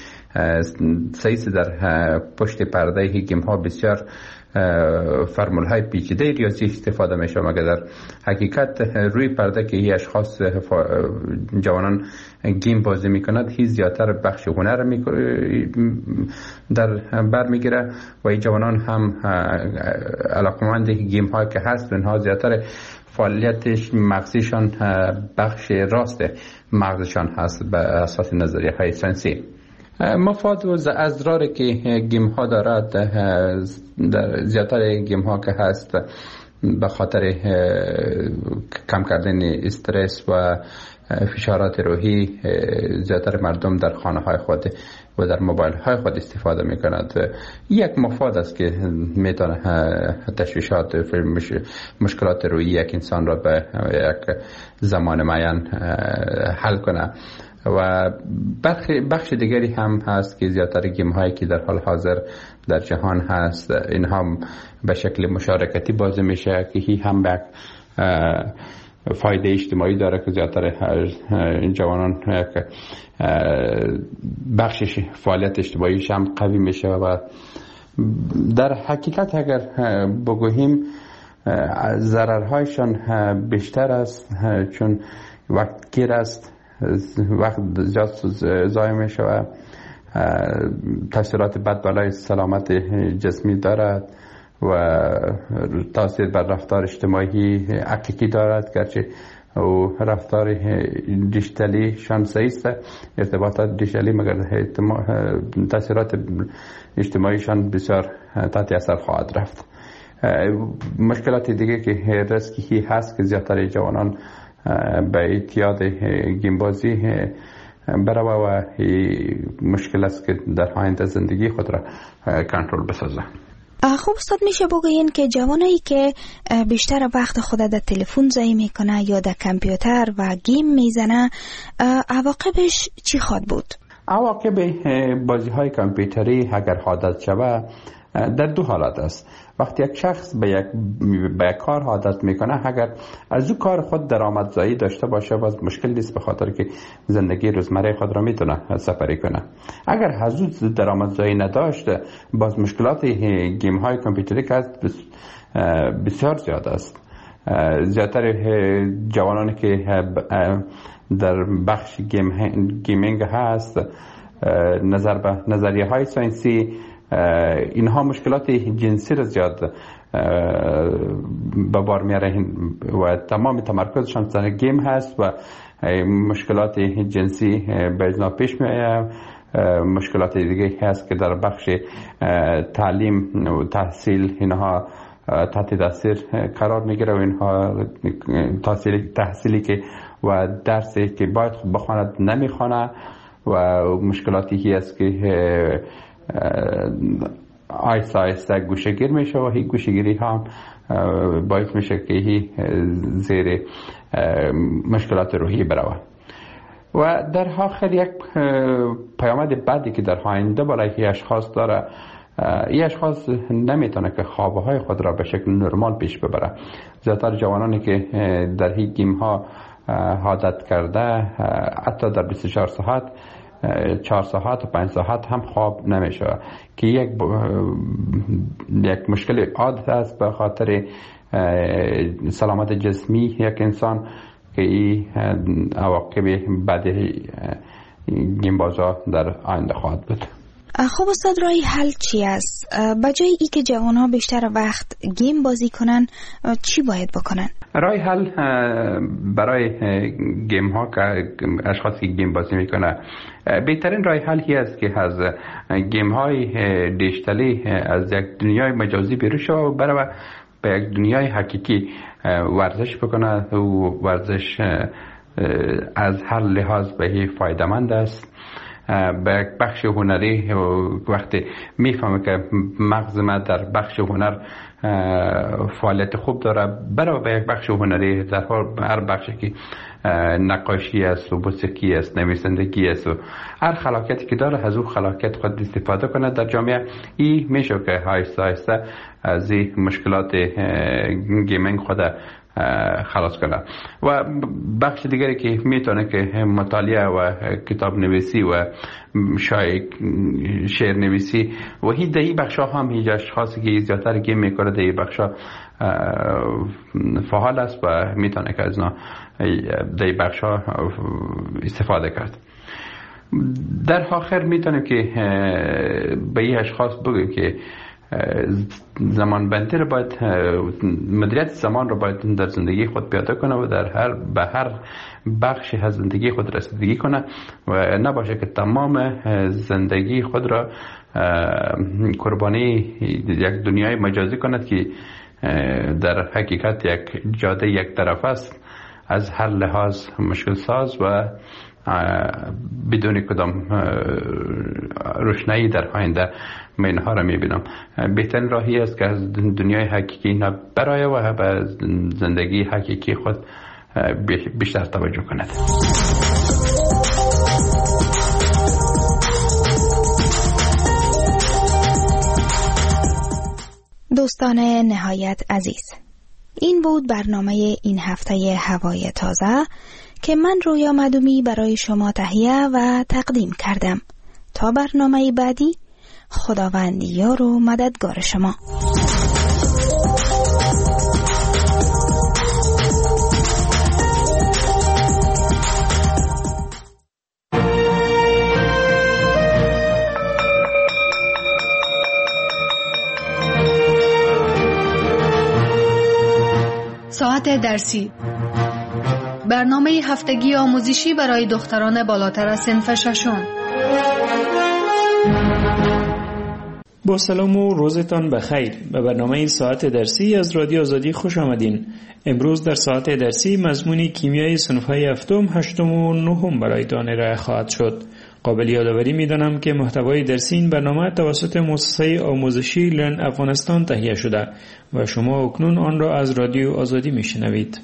سیس در پشت پرده گیم ها بسیار فرمول های پیچیده ریاضی استفاده می شود، مگر در حقیقت روی پرده که هی اشخاص جوانان گیم بازی می کند هی زیادتر بخش هنر می در بر می گیره و این جوانان هم علاقمند گیم ها که هست اونها زیادتر فعالیتش مغزیشان بخش راست مغزشان هست به اساس نظریه های ساینسی. مفاد و اضراری که گیم ها دارد، در زیادتر گیم ها که هست به خاطر کم کردن استرس و فشارات روحی زیادتر مردم در خانه های خود و در موبایل های خود استفاده می کند. یک مفاد است که می تونه تشویشات مشکلات روحی یک انسان را به یک زمان معین حل کنه. و بخش دیگری هم هست که زیادتر گیم هایی که در حال حاضر در جهان هست این هم به شکل مشارکتی بازی میشه که هی هم به فایده اجتماعی داره که زیادتر جوانان بخشش فعالیت اجتماعیش هم قوی میشه و در حقیقت اگر بگوییم ضررهایشان بیشتر است، چون وقت گیر است، وقت زیاد ضایع می شود، تاثیرات بد بالای سلامت جسمی دارد و تاثیر بر رفتار اجتماعی حقیقی دارد، گرچه و رفتار دیجیتالی شان سیست ارتباطات دیجیتالی مگر تاثیرات اجتماعیشان بسیار تحت اثر خواهد رفت. مشکلات دیگه که ریسکی هست که زیادتر جوانان به اعتیاد گیم بازی برای و مشکل است که در آینده زندگی خود را کنترل بسازه. خب استاد، میشه بگوین که جوانایی که بیشتر وقت خود در تلفن ضایع میکنه یا در کامپیوتر و گیم میزنه عواقبش چی خواهد بود؟ عواقب بازی های کامپیوتری اگر عادت شود در دو حالت است. وقتی یک شخص به یک به یک کار عادت میکنه، اگر از او کار خود درآمدزایی داشته باشه باز مشکل نیست، به خاطر که زندگی روزمره خود را میتونه سپری کنه. اگر از او درآمدزایی نداشته باز مشکلات گیم های کامپیوتری که بسیار زیاد است. زیادتر جوانانی که در بخش گیم گیمینگ هست نظر به نظریه های ساینسی اینها مشکلات جنسی را زیاد به بار میاره و تمام تمرکزشان سر گیم هست و مشکلات جنسی به ازنا پیش میآید. مشکلات دیگه هست که در بخش تعلیم و تحصیل اینها تحت تاثیر قرار میگیره و اینها تحصیلی تحصیلی که و درسی که باید خوب بخواند نمیخوانه و مشکلاتی هست که آیسته آیسته گوشه‌گیر میشه و این گوشه‌گیری هم باعث میشه که هی زیر مشکلات روحی بروه. و در آخر یک پیامد بعدی که در آینده برای این اشخاص داره، این اشخاص نمیتونه که خوابهای خود را به شکل نرمال پیش ببره. زیادتر جوانانی که در این گیم ها عادت کرده حتی در بیست و چهار ساعت چهار ساعت و پنج ساعت هم خواب نمیشه که یک یک مشکل عادت است به خاطر سلامت جسمی یک انسان که این عواقب بعد گیم بازا در آینده خواهد بود. خب استاد، راه حل چی است؟ بجای ای که جوان ها بیشتر وقت گیم بازی کنن چی باید بکنن؟ راه حل برای گیم ها که اشخاصی که گیم بازی میکنه، بهترین راه حل هی است که از گیم های دیجیتالی از یک دنیای مجازی بیرون شود و برای به یک دنیای حقیقی ورزش بکنه و ورزش از هر لحاظ به فایده مند است. به یک بخش هنری وقتی میفهمه که مغز ما در بخش هنر فعالیت خوب داره، برای به یک بخش هنری در هر بخشی که نقاشی است و موسیقی است، نویسندگی است و هر خلاقیتی که داره از اون خلاقیت خود استفاده کنه در جامعه، این میشه که آهسته آهسته از این مشکلات گیمینگ خود خلاص کنه. و بخش دیگری که میتونه که مطالعه و کتاب نویسی و شاید شعر نویسی و هی در این بخش ها هم هیچ اشخاصی که زیادتر گیم میکنه در این بخش ها فعال است و میتونه که از در این بخش ها استفاده کرد. در آخر میتونیم که به این اشخاص بگیم که زمان بندی رو باید، مدیریت زمان رو باید در زندگی خود پیاده کنه و در هر به هر بخشی از زندگی خود رسیدگی کنه و نباشه که تمام زندگی خود را قربانی یک دنیای مجازی کند که در حقیقت یک جاده یک طرف است، از هر لحاظ مشکل ساز و بدون کدام روشنایی در آینده من اینها را میبینم. بهترین راهی است که از دنیای حقیقی نبرای و به زندگی حقیقی خود بیشتر توجه کند. دوستان نهایت عزیز، این بود برنامه این هفته هوای تازه که من رویا مدومی برای شما تهیه و تقدیم کردم. تا برنامه بعدی، خداوند یار و مددگار شما. ساعت درسی، برنامه هفتگی آموزشی برای دختران بالاتر از صنف ششم. با سلام و روزتان بخیر. به برنامه ساعت درسی از رادیو آزادی خوش آمدین. امروز در ساعت درسی مضمون کیمیای صنف‌های هفتم، هشتم و نهم برایتان ارائه خواهد شد. قابل یادآوری می‌دانم که محتوای درسی این برنامه توسط مؤسسه آموزشی لرن افغانستان تهیه شده و شما اکنون آن را از رادیو آزادی می‌شنوید.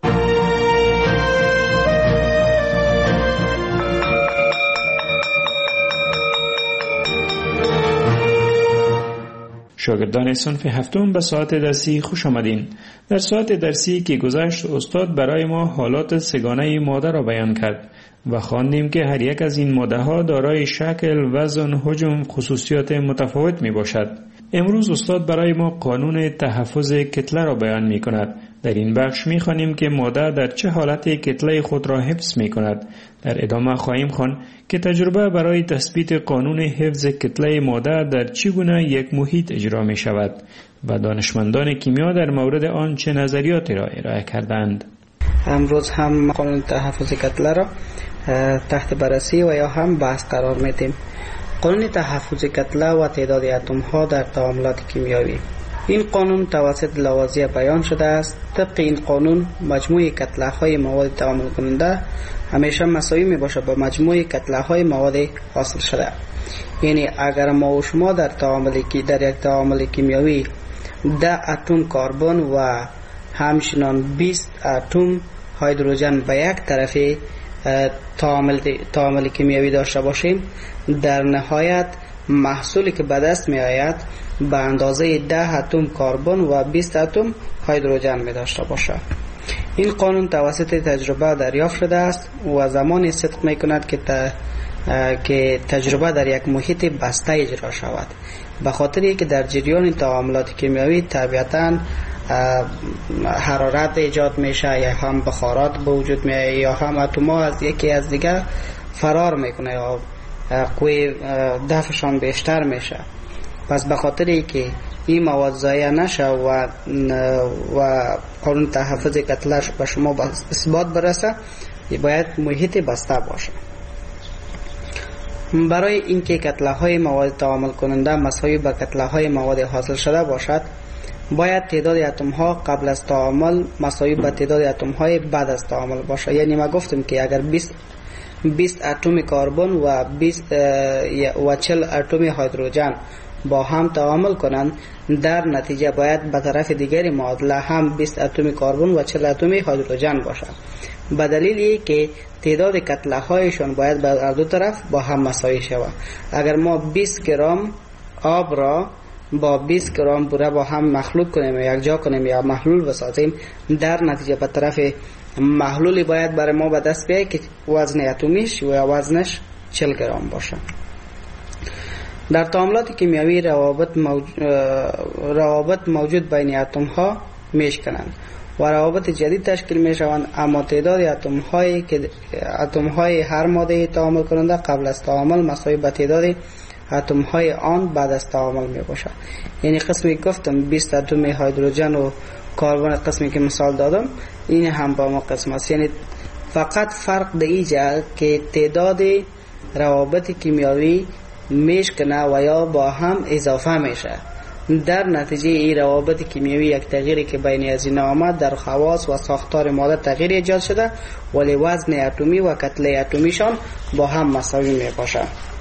شاگردان صنف هفتم به ساعت درسی خوش آمدین. در ساعت درسی که گذشت استاد برای ما حالات سگانه ماده را بیان کرد و خواندیم که هر یک از این ماده ها دارای شکل، وزن، حجم، خصوصیات متفاوت می باشد. امروز استاد برای ما قانون تحفظ کتله را بیان می کند در این بخش می خوانیم که ماده در چه حالتی کتله خود را حفظ می کند. در ادامه خواهیم خوان که تجربه برای تثبیت قانون حفظ کتله ماده در چگونه یک محیط اجرا می شود و دانشمندان کیمیا در مورد آن چه نظریاتی را ارائه کردند. امروز هم قانون تحفظ کتله را تحت بررسی و یا هم بحث قرار میدیم. قانون تحفظ کتله و تعداد اتم ها در تعاملات کیمیایی. این قانون توسط لاوازیه بیان شده است. طبق این قانون مجموع کتله های مواد تعامل کننده همیشه مساوی می باشد با مجموع کتله های مواد حاصل شده. یعنی اگر ما و شما در تعامل کی در یک تعامل کیمیایی ده اتم کربن و همچنین بیست اتم هیدروژن به یک طرف تعامل تعامل کیمیایی داشته باشیم، در نهایت محصولی که به دست می آید به اندازه ده اتم کربن و بیست اتم هیدروژن می داشته باشد. این قانون توسط تجربه دریافت شده است و زمانی صدق می کند که ت... که تجربه در یک محیط بسته اجرا شود، به خاطر که در جریان تعاملات کیمیایی طبیعتاً حرارت ایجاد میشه یا هم بخارات به وجود میاد یا هم اتم‌ها از یکی از دیگر فرار میکنه یا قوی دفعشان بیشتر میشه. پس به خاطر که این مواد ضایع نشه و و قانون تحفظ کتله به شما اثبات برسه، باید محیط بسته باشه. برای اینکه کتله های مواد تعامل کننده مساوی با کتله های مواد حاصل شده باشد، باید تعداد اتم ها قبل از تعامل مساوی با تعداد اتم های بعد از تعامل باشه. یعنی ما گفتیم که اگر بیست بیست اتم کربن و بیست و چهل اتم هیدروژن با هم تعامل کنند، در نتیجه باید به طرف دیگری معادله هم بیست اتم کربن و چهل اتم هیدروژن باشد، به دلیلی که تعداد کتله هایشان باید به هر دو طرف با هم مساوی شود. اگر ما بیست گرم آب را با بیست گرم بوره با هم مخلوط کنیم یا یک جا کنیم یا محلول بسازیم، در نتیجه به طرف محلولی باید برای ما به دست بیاید که وزن اتمیش و وزنش چهل گرم باشه. در تعاملات کیمیایی روابط موجود, روابط موجود بین اتم ها میشکنند و روابط جدید تشکیل می شوند، اما تعداد اتم هایی که اتم های هر ماده تعامل کننده قبل از تعامل مساوی با تعداد اتم های آن بعد از تعامل می باشد. یعنی قسمی گفتم بیست اتم هیدروژن و کربن، قسمی که مثال دادم این هم با ما قسم است. یعنی فقط فرق در اینجا که تعداد روابط کیمیایی میشکنه و یا با هم اضافه میشه. در نتیجه این روابط کیمیایی یک تغییری که بین از این آمد در خواص و ساختار ماده تغییر ایجاد شده، ولی وزن اتمی و کتله اتمیشان با هم مساوی می باشه.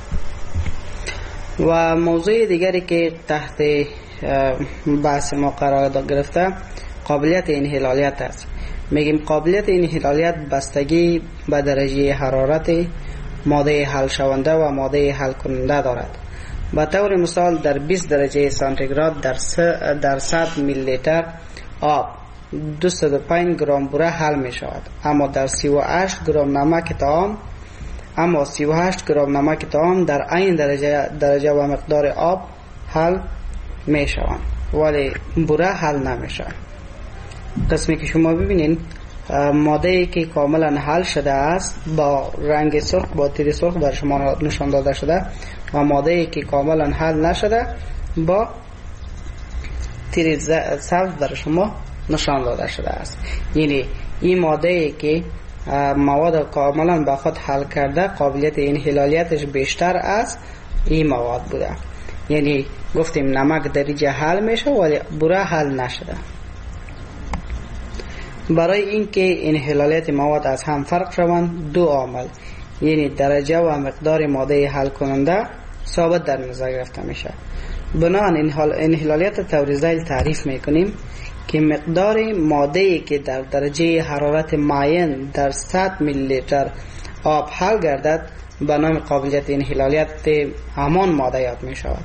و موضوع دیگری که تحت بحث ما قرار گرفته قابلیت انحلالیت است. میگیم قابلیت انحلالیت بستگی به درجه حرارت ماده حل شونده و ماده حل کننده دارد. به طور مثال در بیست درجه سانتیگراد در در صد میلی لیتر آب دویست و پنج گرم بوره حل می شود، اما در سی و هشت گرم نمک طعام اما سی و هشت گرم نمک طعام در این درجه درجه و مقدار آب حل می شوند، ولی بوره حل نمی شود. قسمی که شما ببینید ماده که کاملا حل شده است با رنگ سرخ با تیر سرخ در شما نشان داده شده و ماده که کاملا حل نشده با تیر سبز در شما نشان داده شده است. یعنی این ماده که مواد کاملا با خود حل کرده قابلیت انحلالیتش بیشتر از این مواد بوده. یعنی گفتیم نمک درجه حل میشه ولی بوره حل نشده. برای اینکه انحلالیت مواد از هم فرق شوند دو عامل یعنی درجه و مقدار ماده حل کننده ثابت در نظر گرفته میشه. بنابراین انحلالیت طور ذیل تعریف میکنیم که مقدار ماده‌ای که در درجه حرارت معین در صد میلی لیتر آب حل گردد به نام قابلیت انحلالیت همان ماده یاد می شود.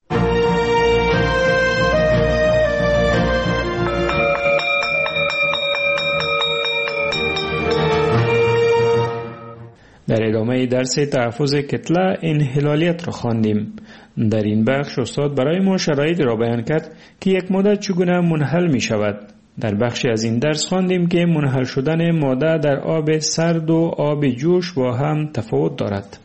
در ادامه درس تحفظ کتله انحلالیت را خواندیم. در این بخش استاد برای ما شرایط را بیان کرد که یک ماده چگونه منحل می شود در بخشی از این درس خواندیم که منحل شدن ماده در آب سرد و آب جوش با هم تفاوت دارد.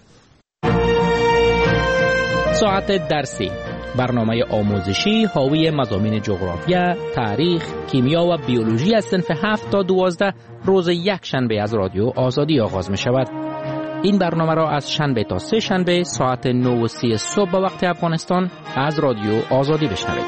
ساعت درسی، برنامه آموزشی حاوی مضامین جغرافیا، تاریخ، کیمیا و بیولوژی از صنف هفت تا دوازده روز یک شنبه از رادیو آزادی آغاز می شود. این برنامه را از شنبه تا سه شنبه ساعت نه و سی صبح به وقت افغانستان از رادیو آزادی بشنوید.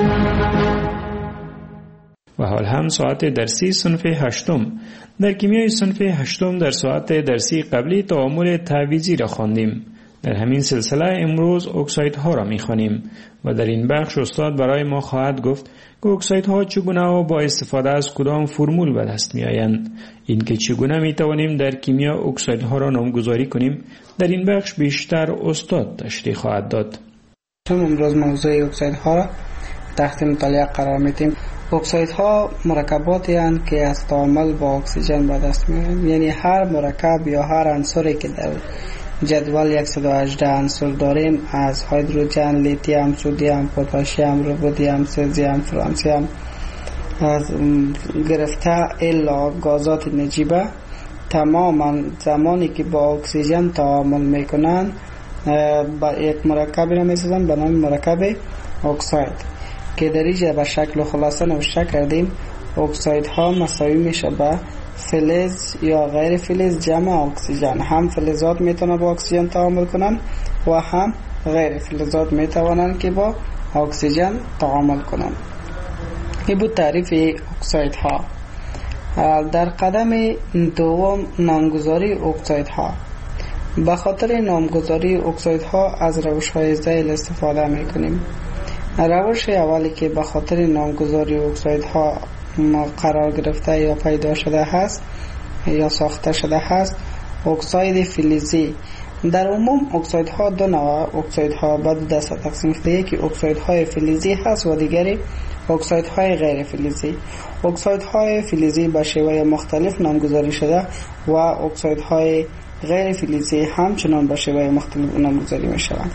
و حال هم ساعت درسی صنف هشتم. در کیمیای صنف هشتم در ساعت درسی قبلی تعامل تعویضی را خواندیم. در همین سلسله امروز اکسایدها را می‌خوانیم و در این بخش استاد برای ما خواهد گفت که اکسایدها چگونه و با استفاده از کدام فرمول به دست می‌آیند. اینکه چگونه می‌توانیم در کیمیا اکسایدها را نامگذاری کنیم در این بخش بیشتر استاد تشریح خواهد داد. امروز موضوع اکسایدها را تحت مطالعه قرار می‌دیم. اکسایدها مرکباتی هستند که از تعامل با اکسیژن به دست می‌آیند. یعنی هر مرکب یا هر عنصری که در جدول صد و هجده عنصر داریم، از هیدروژن، لیتیوم، سدیم، پتاسیم، رودیم، سزیم، فرانسیم از گرفته الا گازات نجیبه، تماما زمانی که با اکسیژن تعامل میکنن با یک مرکبی را میسازن به نام مرکب اکساید که در اینجا به شکل خلاصه نوشته کردیم. اکسایدها مساوی میشه به فلز یا غیر فلز جمع اکسیژن. هم فلزات میتونن با اکسیژن تعامل کنن و هم غیر فلزات میتوانن که با اکسیژن تعامل کنن. این بود تعریف اکسایدها. در قدم دوم نامگذاری اکسایدها. به خاطر نامگذاری اکسایدها از روش‌های ذیل استفاده میکنیم. روش اولی که به خاطر نامگذاری اکسایدها قرار گرفته یا پیدا شده هست یا ساخته شده هست اکساید فلزی. در عموم اکسایدها دو نوع اکسایدها به دو دسته تقسیم شده. یکی اکسایدهای فلزی هست و دیگری اکسایدهای غیر فلزی. اکسایدهای فلزی به شیوه مختلف نامگذاری شده و اکسایدهای غیر فلزی همچنان به شیوه مختلف نامگذاری می شوند.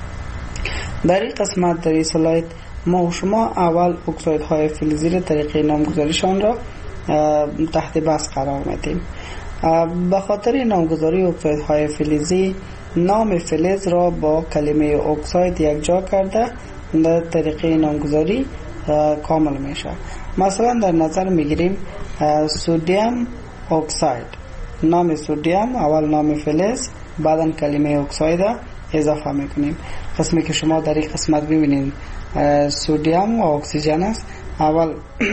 در این قسمت در این سلاید ما و شما اول اکسایدهای فلزی را طریقه نامگذاریشان را تحت بحث قرار میدیم. به خاطر نامگذاری اکسایدهای فلزی نام فلز را با کلمه اکساید یکجا کرده در طریقه نامگذاری کامل میشه. مثلا در نظر میگیریم سودیم اکساید. نام سودیم اول نام فلز بعدا کلمه اکساید اضافه میکنیم. قسمی که شما در این قسمت ببینید سودیم و اکسیژن است. اول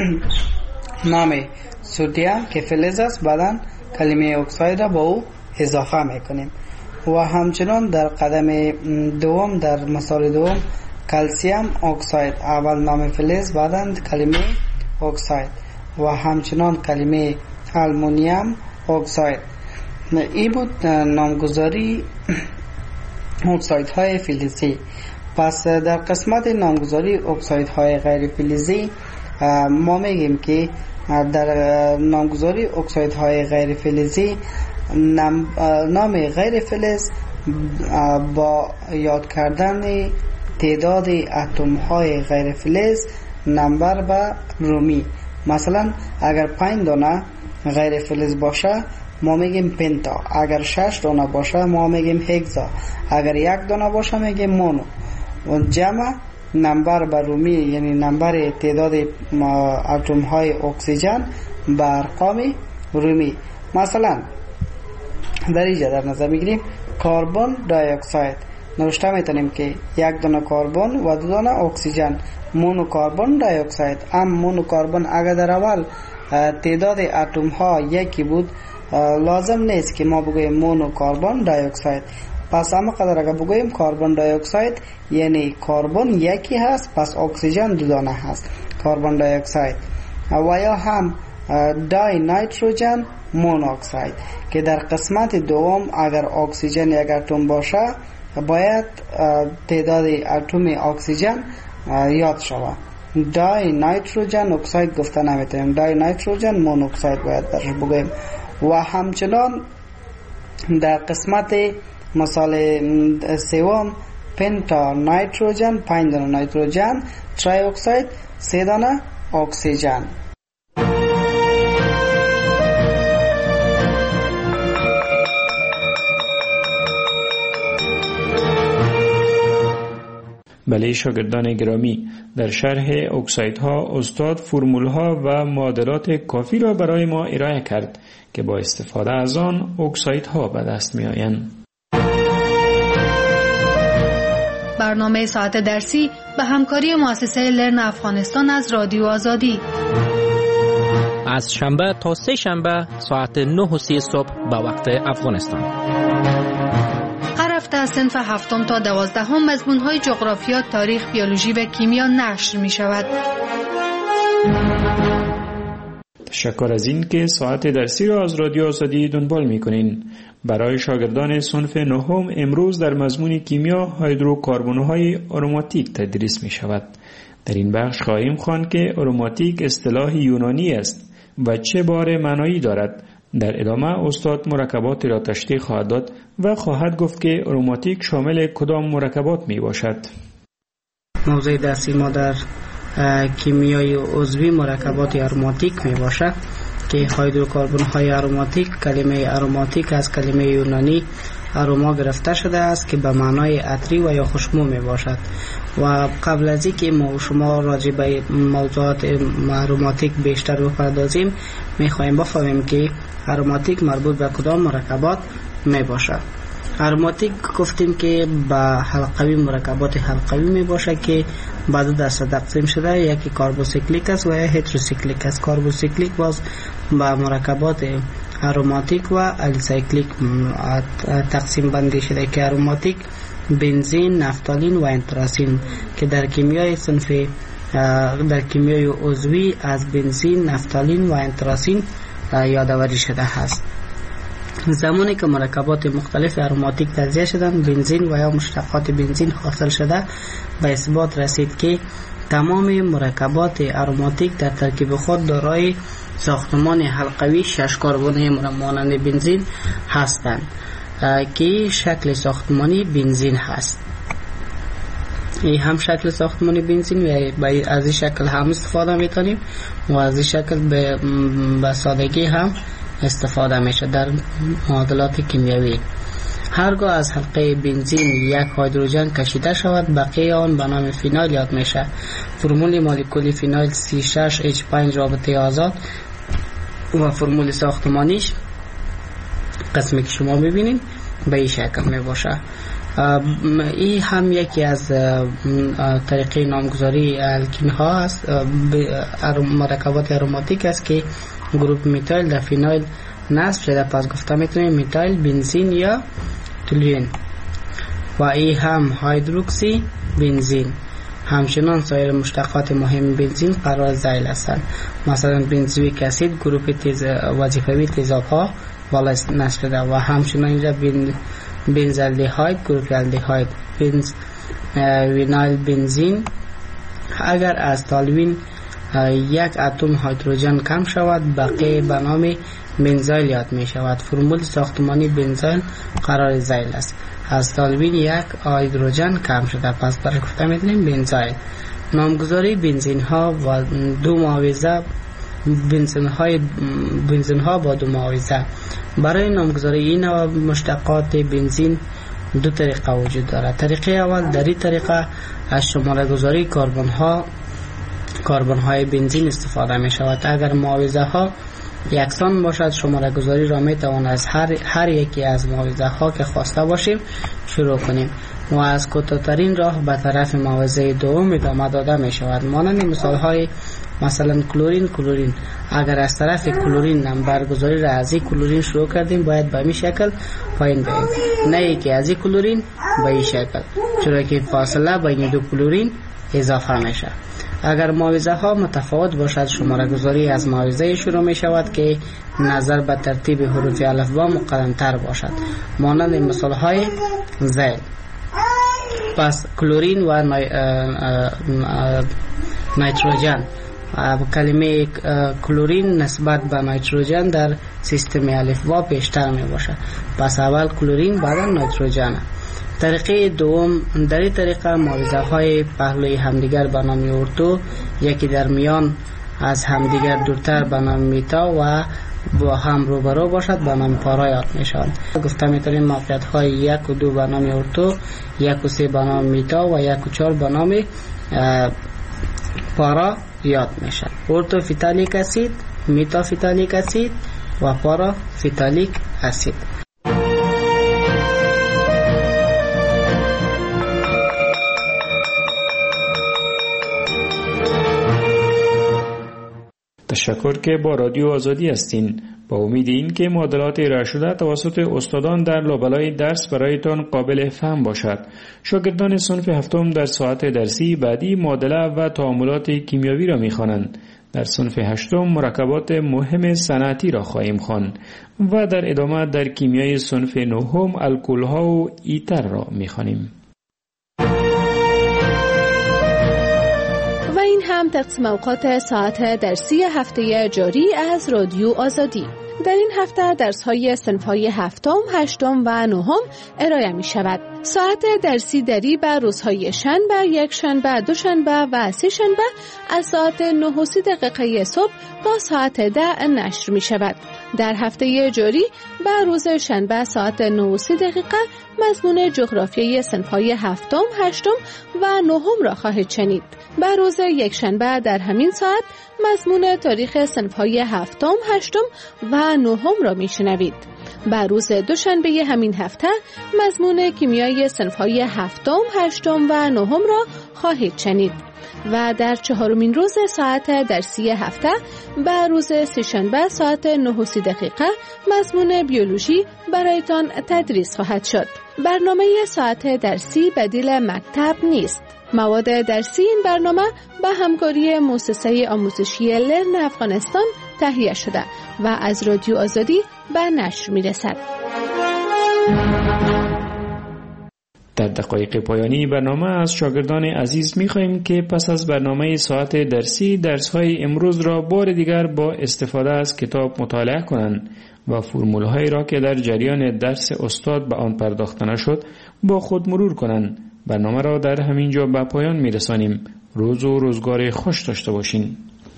نام سودیم که فلز است بعدا کلمه اکساید را با او اضافه میکنیم. و همچنان در قدم دوم در مثال دوم کلسیم اکساید اول نام فلز بعدا کلمه اکساید و همچنان کلمه آلومینیوم اکساید. این بود نامگذاری اکسایدهای فلزی. پس در قسمت نامگذاری اکسایدهای غیر فلزی ما میگیم که در نامگذاری اکسایدهای غیر فلزی نام غیر فلز با یاد کردن تعداد اتم های غیر فلز نمبر به رومی. مثلا اگر پنج دانه غیر فلز باشه ما میگیم پنتا، اگر شش دانه باشه ما میگیم هگزا، اگر یک دانه باشه میگیم مونو. و جمع نمبر به رومی یعنی نمبر تعداد اتم های اکسیژن به ارقام رومی. مثلا در اینجا در نظر میگیریم کربن دی اکساید نوشته میتونیم که یک دانه کربن و دو دانه اکسیژن مونو کربن دی اکساید. ام مونو کربن اگر در اول تعداد اتم ها یکی بود لازم نیست که ما بگوییم مونو کربن دی اکساید. پس اما قدر اگر بگوییم کربن دی اکساید یعنی کربن یکی هست پس اکسیژن دو دانه هست کربن دی اکساید. و یا هم دای نیتروژن مونوکساید که در قسمت دوم اگر اکسیژن یک اتم باشه باید تعداد اتم اکسیژن یاد شود. دای نیتروژن اکساید گفته نمیتونیم، دای نیتروژن مونوکساید باید درش بگوییم. و همچنان در قسمت مثال سوم پنتا نیتروژن پنج دانه نیتروژن، تری اکساید سه دانه اکسیژن. بله شاگردان گرامی، در شرح اکسایدها استاد فرمولها و معادلات کافی را برای ما ارائه کرد که با استفاده از آن اکسایدها به دست می آیند. برنامه ساعت درسی به همکاری مؤسسه لرن افغانستان از رادیو آزادی از شنبه تا سه شنبه ساعت نه و سی صبح به وقت افغانستان. هر هفته از صنف هفتم تا دوازدهم مضمون‌های جغرافیا، تاریخ، بیولوژی و کیمیا نشر می شود. تشکر از این که ساعت درسی را از رادیو آزادی دنبال می کنین. برای شاگردان صنف نهم امروز در مضمون کیمیا هیدروکربن‌های آروماتیک تدریس می شود. در این بخش خواهیم خواند که آروماتیک اصطلاح یونانی است و چه باره معنایی دارد. در ادامه استاد مرکبات را تشریح خواهد داد و خواهد گفت که آروماتیک شامل کدام مرکبات می باشد. موضوع درسی ما در کیمیای عضوی مرکبات آروماتیک می باشد که هیدروکربن های آروماتیک، کلمه آروماتیک از کلمه یونانی آروما گرفته شده است که به معنای عطری و یا خوشبو می باشد. و قبل از اینکه ما شما راجع به موضوعات آروماتیک بیشتر بپردازیم، می خواهیم بفهمیم که آروماتیک مربوط به کدام مرکبات می باشد. آروماتیک گفتیم که به حلقوی مرکبات حلقوی می باشه که بعد دسته تقسیم شده، یکی کاربوسیکلیک است و یا هتروسیکلیک است. کاربوسیکلیک باز به مرکبات آروماتیک و الیسایکلیک تقسیم بندی شده که آروماتیک بنزین، نفتالین و انتراسین که در کیمیای صنف در کیمیای عضوی از بنزین، نفتالین و انتراسین یادآوری شده است. زمانی که مرکبات مختلف آروماتیک تجزیه شدن، بنزین و یا مشتقات بنزین حاصل شده، به اثبات رسید که تمام مرکبات آروماتیک در ترکیب خود دارای ساختمان حلقوی شش کربنی مانند بنزین هستند که شکل ساختمانی بنزین هست. این هم شکل ساختمانی بنزین و از این شکل هم استفاده میتونیم و از این شکل به, به سادگی هم استفاده میشه در معادلات کیمیایی. هرگاه از حلقه بنزین یک هیدروژن کشیده شود، بقیه آن به نام فینال یاد میشه. فرمول مولکولی فینال سی شش اچ پنج رابطه آزاد و فرمول ساختمانیش قسمی که شما ببینید به این شکل می باشه. این هم یکی از طریقه نامگذاری الکین ها است، مرکبات آروماتیک است که گروپ میتایل در فینایل نصب شده، پس گفته میتونیم میتایل بنزین یا تولوئین. و این هم هیدروکسی بنزین. همچنان سایر مشتقات مهم بنزین قرار ذیل هستند، مثلا بنزویک اسید گروپ تیز وظیفوی تیزاب ها بالا نصب شده و همچنان اینجا بن بنزالدهاید گروپ الدهاید. بنز وینایل بنزین. اگر از تالوین یک اتم هیدروژن کم شود، بقیه به نام بنزایل یاد می شود. فرمول ساختمانی بنزایل قرار ذیل است. از تالوین یک هیدروژن کم شده، پس برای گفته می دونیم بنزایل. نامگذاری بنزین ها و دو معاوضه بنزین های بنزین ها با دو معاوضه. برای نامگذاری این نوع مشتقات بنزین دو طریقه وجود دارد. طریقه اول، در این طریقه از شماره گذاری کربن ها کربن های بنزین استفاده می شود. اگر معاوضه ها یکسان باشد، شماره گذاری را می توان از هر, هر یکی از معاوضه ها که خواسته باشیم شروع کنیم و از کوتاه‌ترین راه به طرف معاوضه دوم ادامه داده می شود. مانند مثال های مثلا کلورین کلورین، اگر از طرف کلورین نمبر گذاری را از این کلورین شروع کردیم، باید به این شکل پایین بریم، نه ای که از این کلورین به این شکل، چرا که فاصله بین دو کلورین اضافه میشه. اگر معاوضه ها متفاوت باشد، شماره گذاری از معاوضه شروع می شود که نظر به ترتیب حروف الفبا مقدم تر باشد، مانند مثال های ذیل. پس کلورین و نیتروژن. کلمه کلورین نسبت به نیتروژن در سیستم الفبا بیشتر می باشد، پس اول کلورین بعد نیتروژن. طریقه دوم، در این طریقه معاوضه های پهلوی همدیگر به نام ارتو، یکی در میان از همدیگر دورتر به نام میتا و با هم روبرو باشد به نام پارا یاد می شود. گفته میتونیم موقعیت های یک و دو به نام اورتو، یک و سه به نام میتا و یک و چهار به نام پارا یاد می شود. اورتو فیتالیک اسید، میتا فیتالیک اسید و پارا فیتالیک اسید. تشکر که با رادیو آزادی هستین. با امید این که معادلات ارائه شده توسط استادان در لابلای درس برایتان قابل فهم باشد. شاگردان صنف هفتم در ساعت درسی بعدی معادله و تعاملات کیمیاوی را می‌خوانند. در صنف هشتم مرکبات مهم صنعتی را خواهیم خواند و در ادامه در کیمیای صنف نهم الکل‌ها و ایتر را می‌خوانیم. و این هم تقسیم اوقات ساعت درسی هفته جاری از رادیو آزادی. در این هفته درس‌های صنف‌های هفتم، هشتم و نهم ارائه می‌شود. ساعت درسی دری بر روزهای شنبه، یک شنبه، دو شنبه و سه شنبه از ساعت نه و سی دقیقه صبح تا ساعت ده نشر می‌شود. در هفته جاری بر روز شنبه ساعت نه و سی دقیقه مضمون جغرافیای صنف‌های هفتم، هشتم و نهم را خواهید شنید. بر روز یک شنبه در همین ساعت مضمون تاریخ صنف‌های هفتم، هشتم و نهم را میشنوید. بر روز دوشنبه همین هفته مضمون کیمیای صنف‌های هفتم، هشتم و نهم را خواهید شنید. و در چهارمین روز ساعت درسی هفته بر روز سه‌شنبه ساعت نه و سی دقیقه مضمون بیولوژی برایتان تدریس خواهد شد. برنامه ساعت درسی بدیل مکتب نیست. مواد درسی این برنامه به همکاری مؤسسه آموزشی لرن افغانستان تهیه شده و از رادیو آزادی به نشر می رسد. در دقایق پایانی برنامه از شاگردان عزیز می خواهیم که پس از برنامه ساعت درسی درس‌های امروز را بار دیگر با استفاده از کتاب مطالعه کنند و فرمول‌هایی را که در جریان درس استاد به آن پرداخته نشد با خود مرور کنند. برنامه را در همین جا به پایان می رسانیم. روز و روزگار خوش داشته باشین.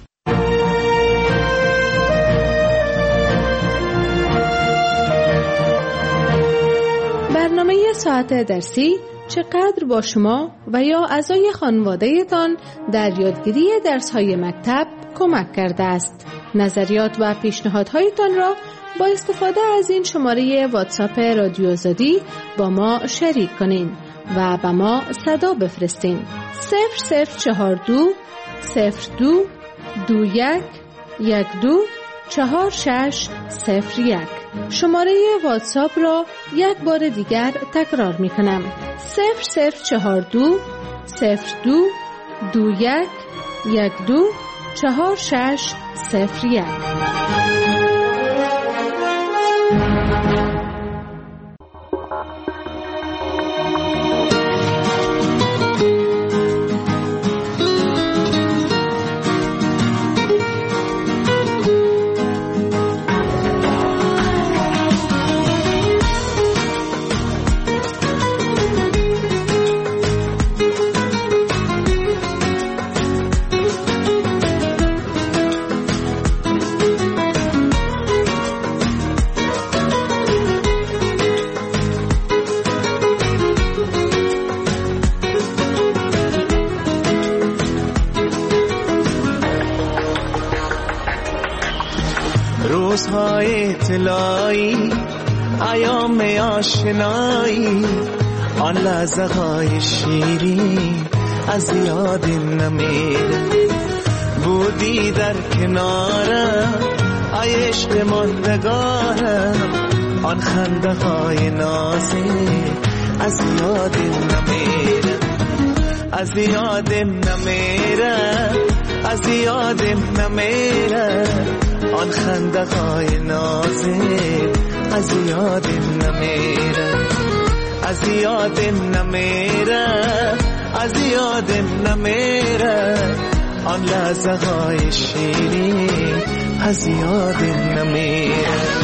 برنامه ساعت درسی چقدر با شما و یا اعضای خانواده تان در یادگیری درس‌های مکتب کمک کرده است. نظریات و پیشنهادهایتان را با استفاده از این شماره واتساپ رادیو آزادی با ما شریک کنین و به ما صدا بفرستین. صفر صفر چهار دو صفر دو دو یک یک دو چهار شش صفر یک. شماره واتساپ را یک بار دیگر تکرار می کنم. صفر صفر چهار دو صفر دو دو یک یک دو چهار شش صفر یک. روزهای طلایی، ایام آشنایی، آن لحظه های شیرین از یاد نمیره. بودی در کنارم ای عشق ماندگارم، آن خنده های نازی از یاد نمیره. از یادم نمیره، از یادم نمیره، آن خنده های نازی از یادم نمیره. از یادم نمیره، از یادم نمیره، آن لحظه های شیرین از یادم نمیره.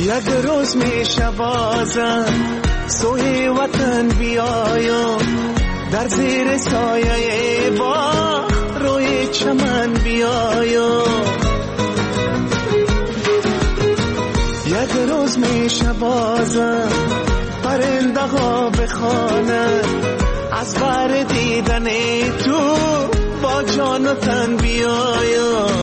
یک روز میشه بازم سوی وطن بیایم، در زیر سایه باغ روی چمن بیایم. یک روز میشه بازم پرنده ها بخوانند، از بر دیدن تو با جان و تن بیایم.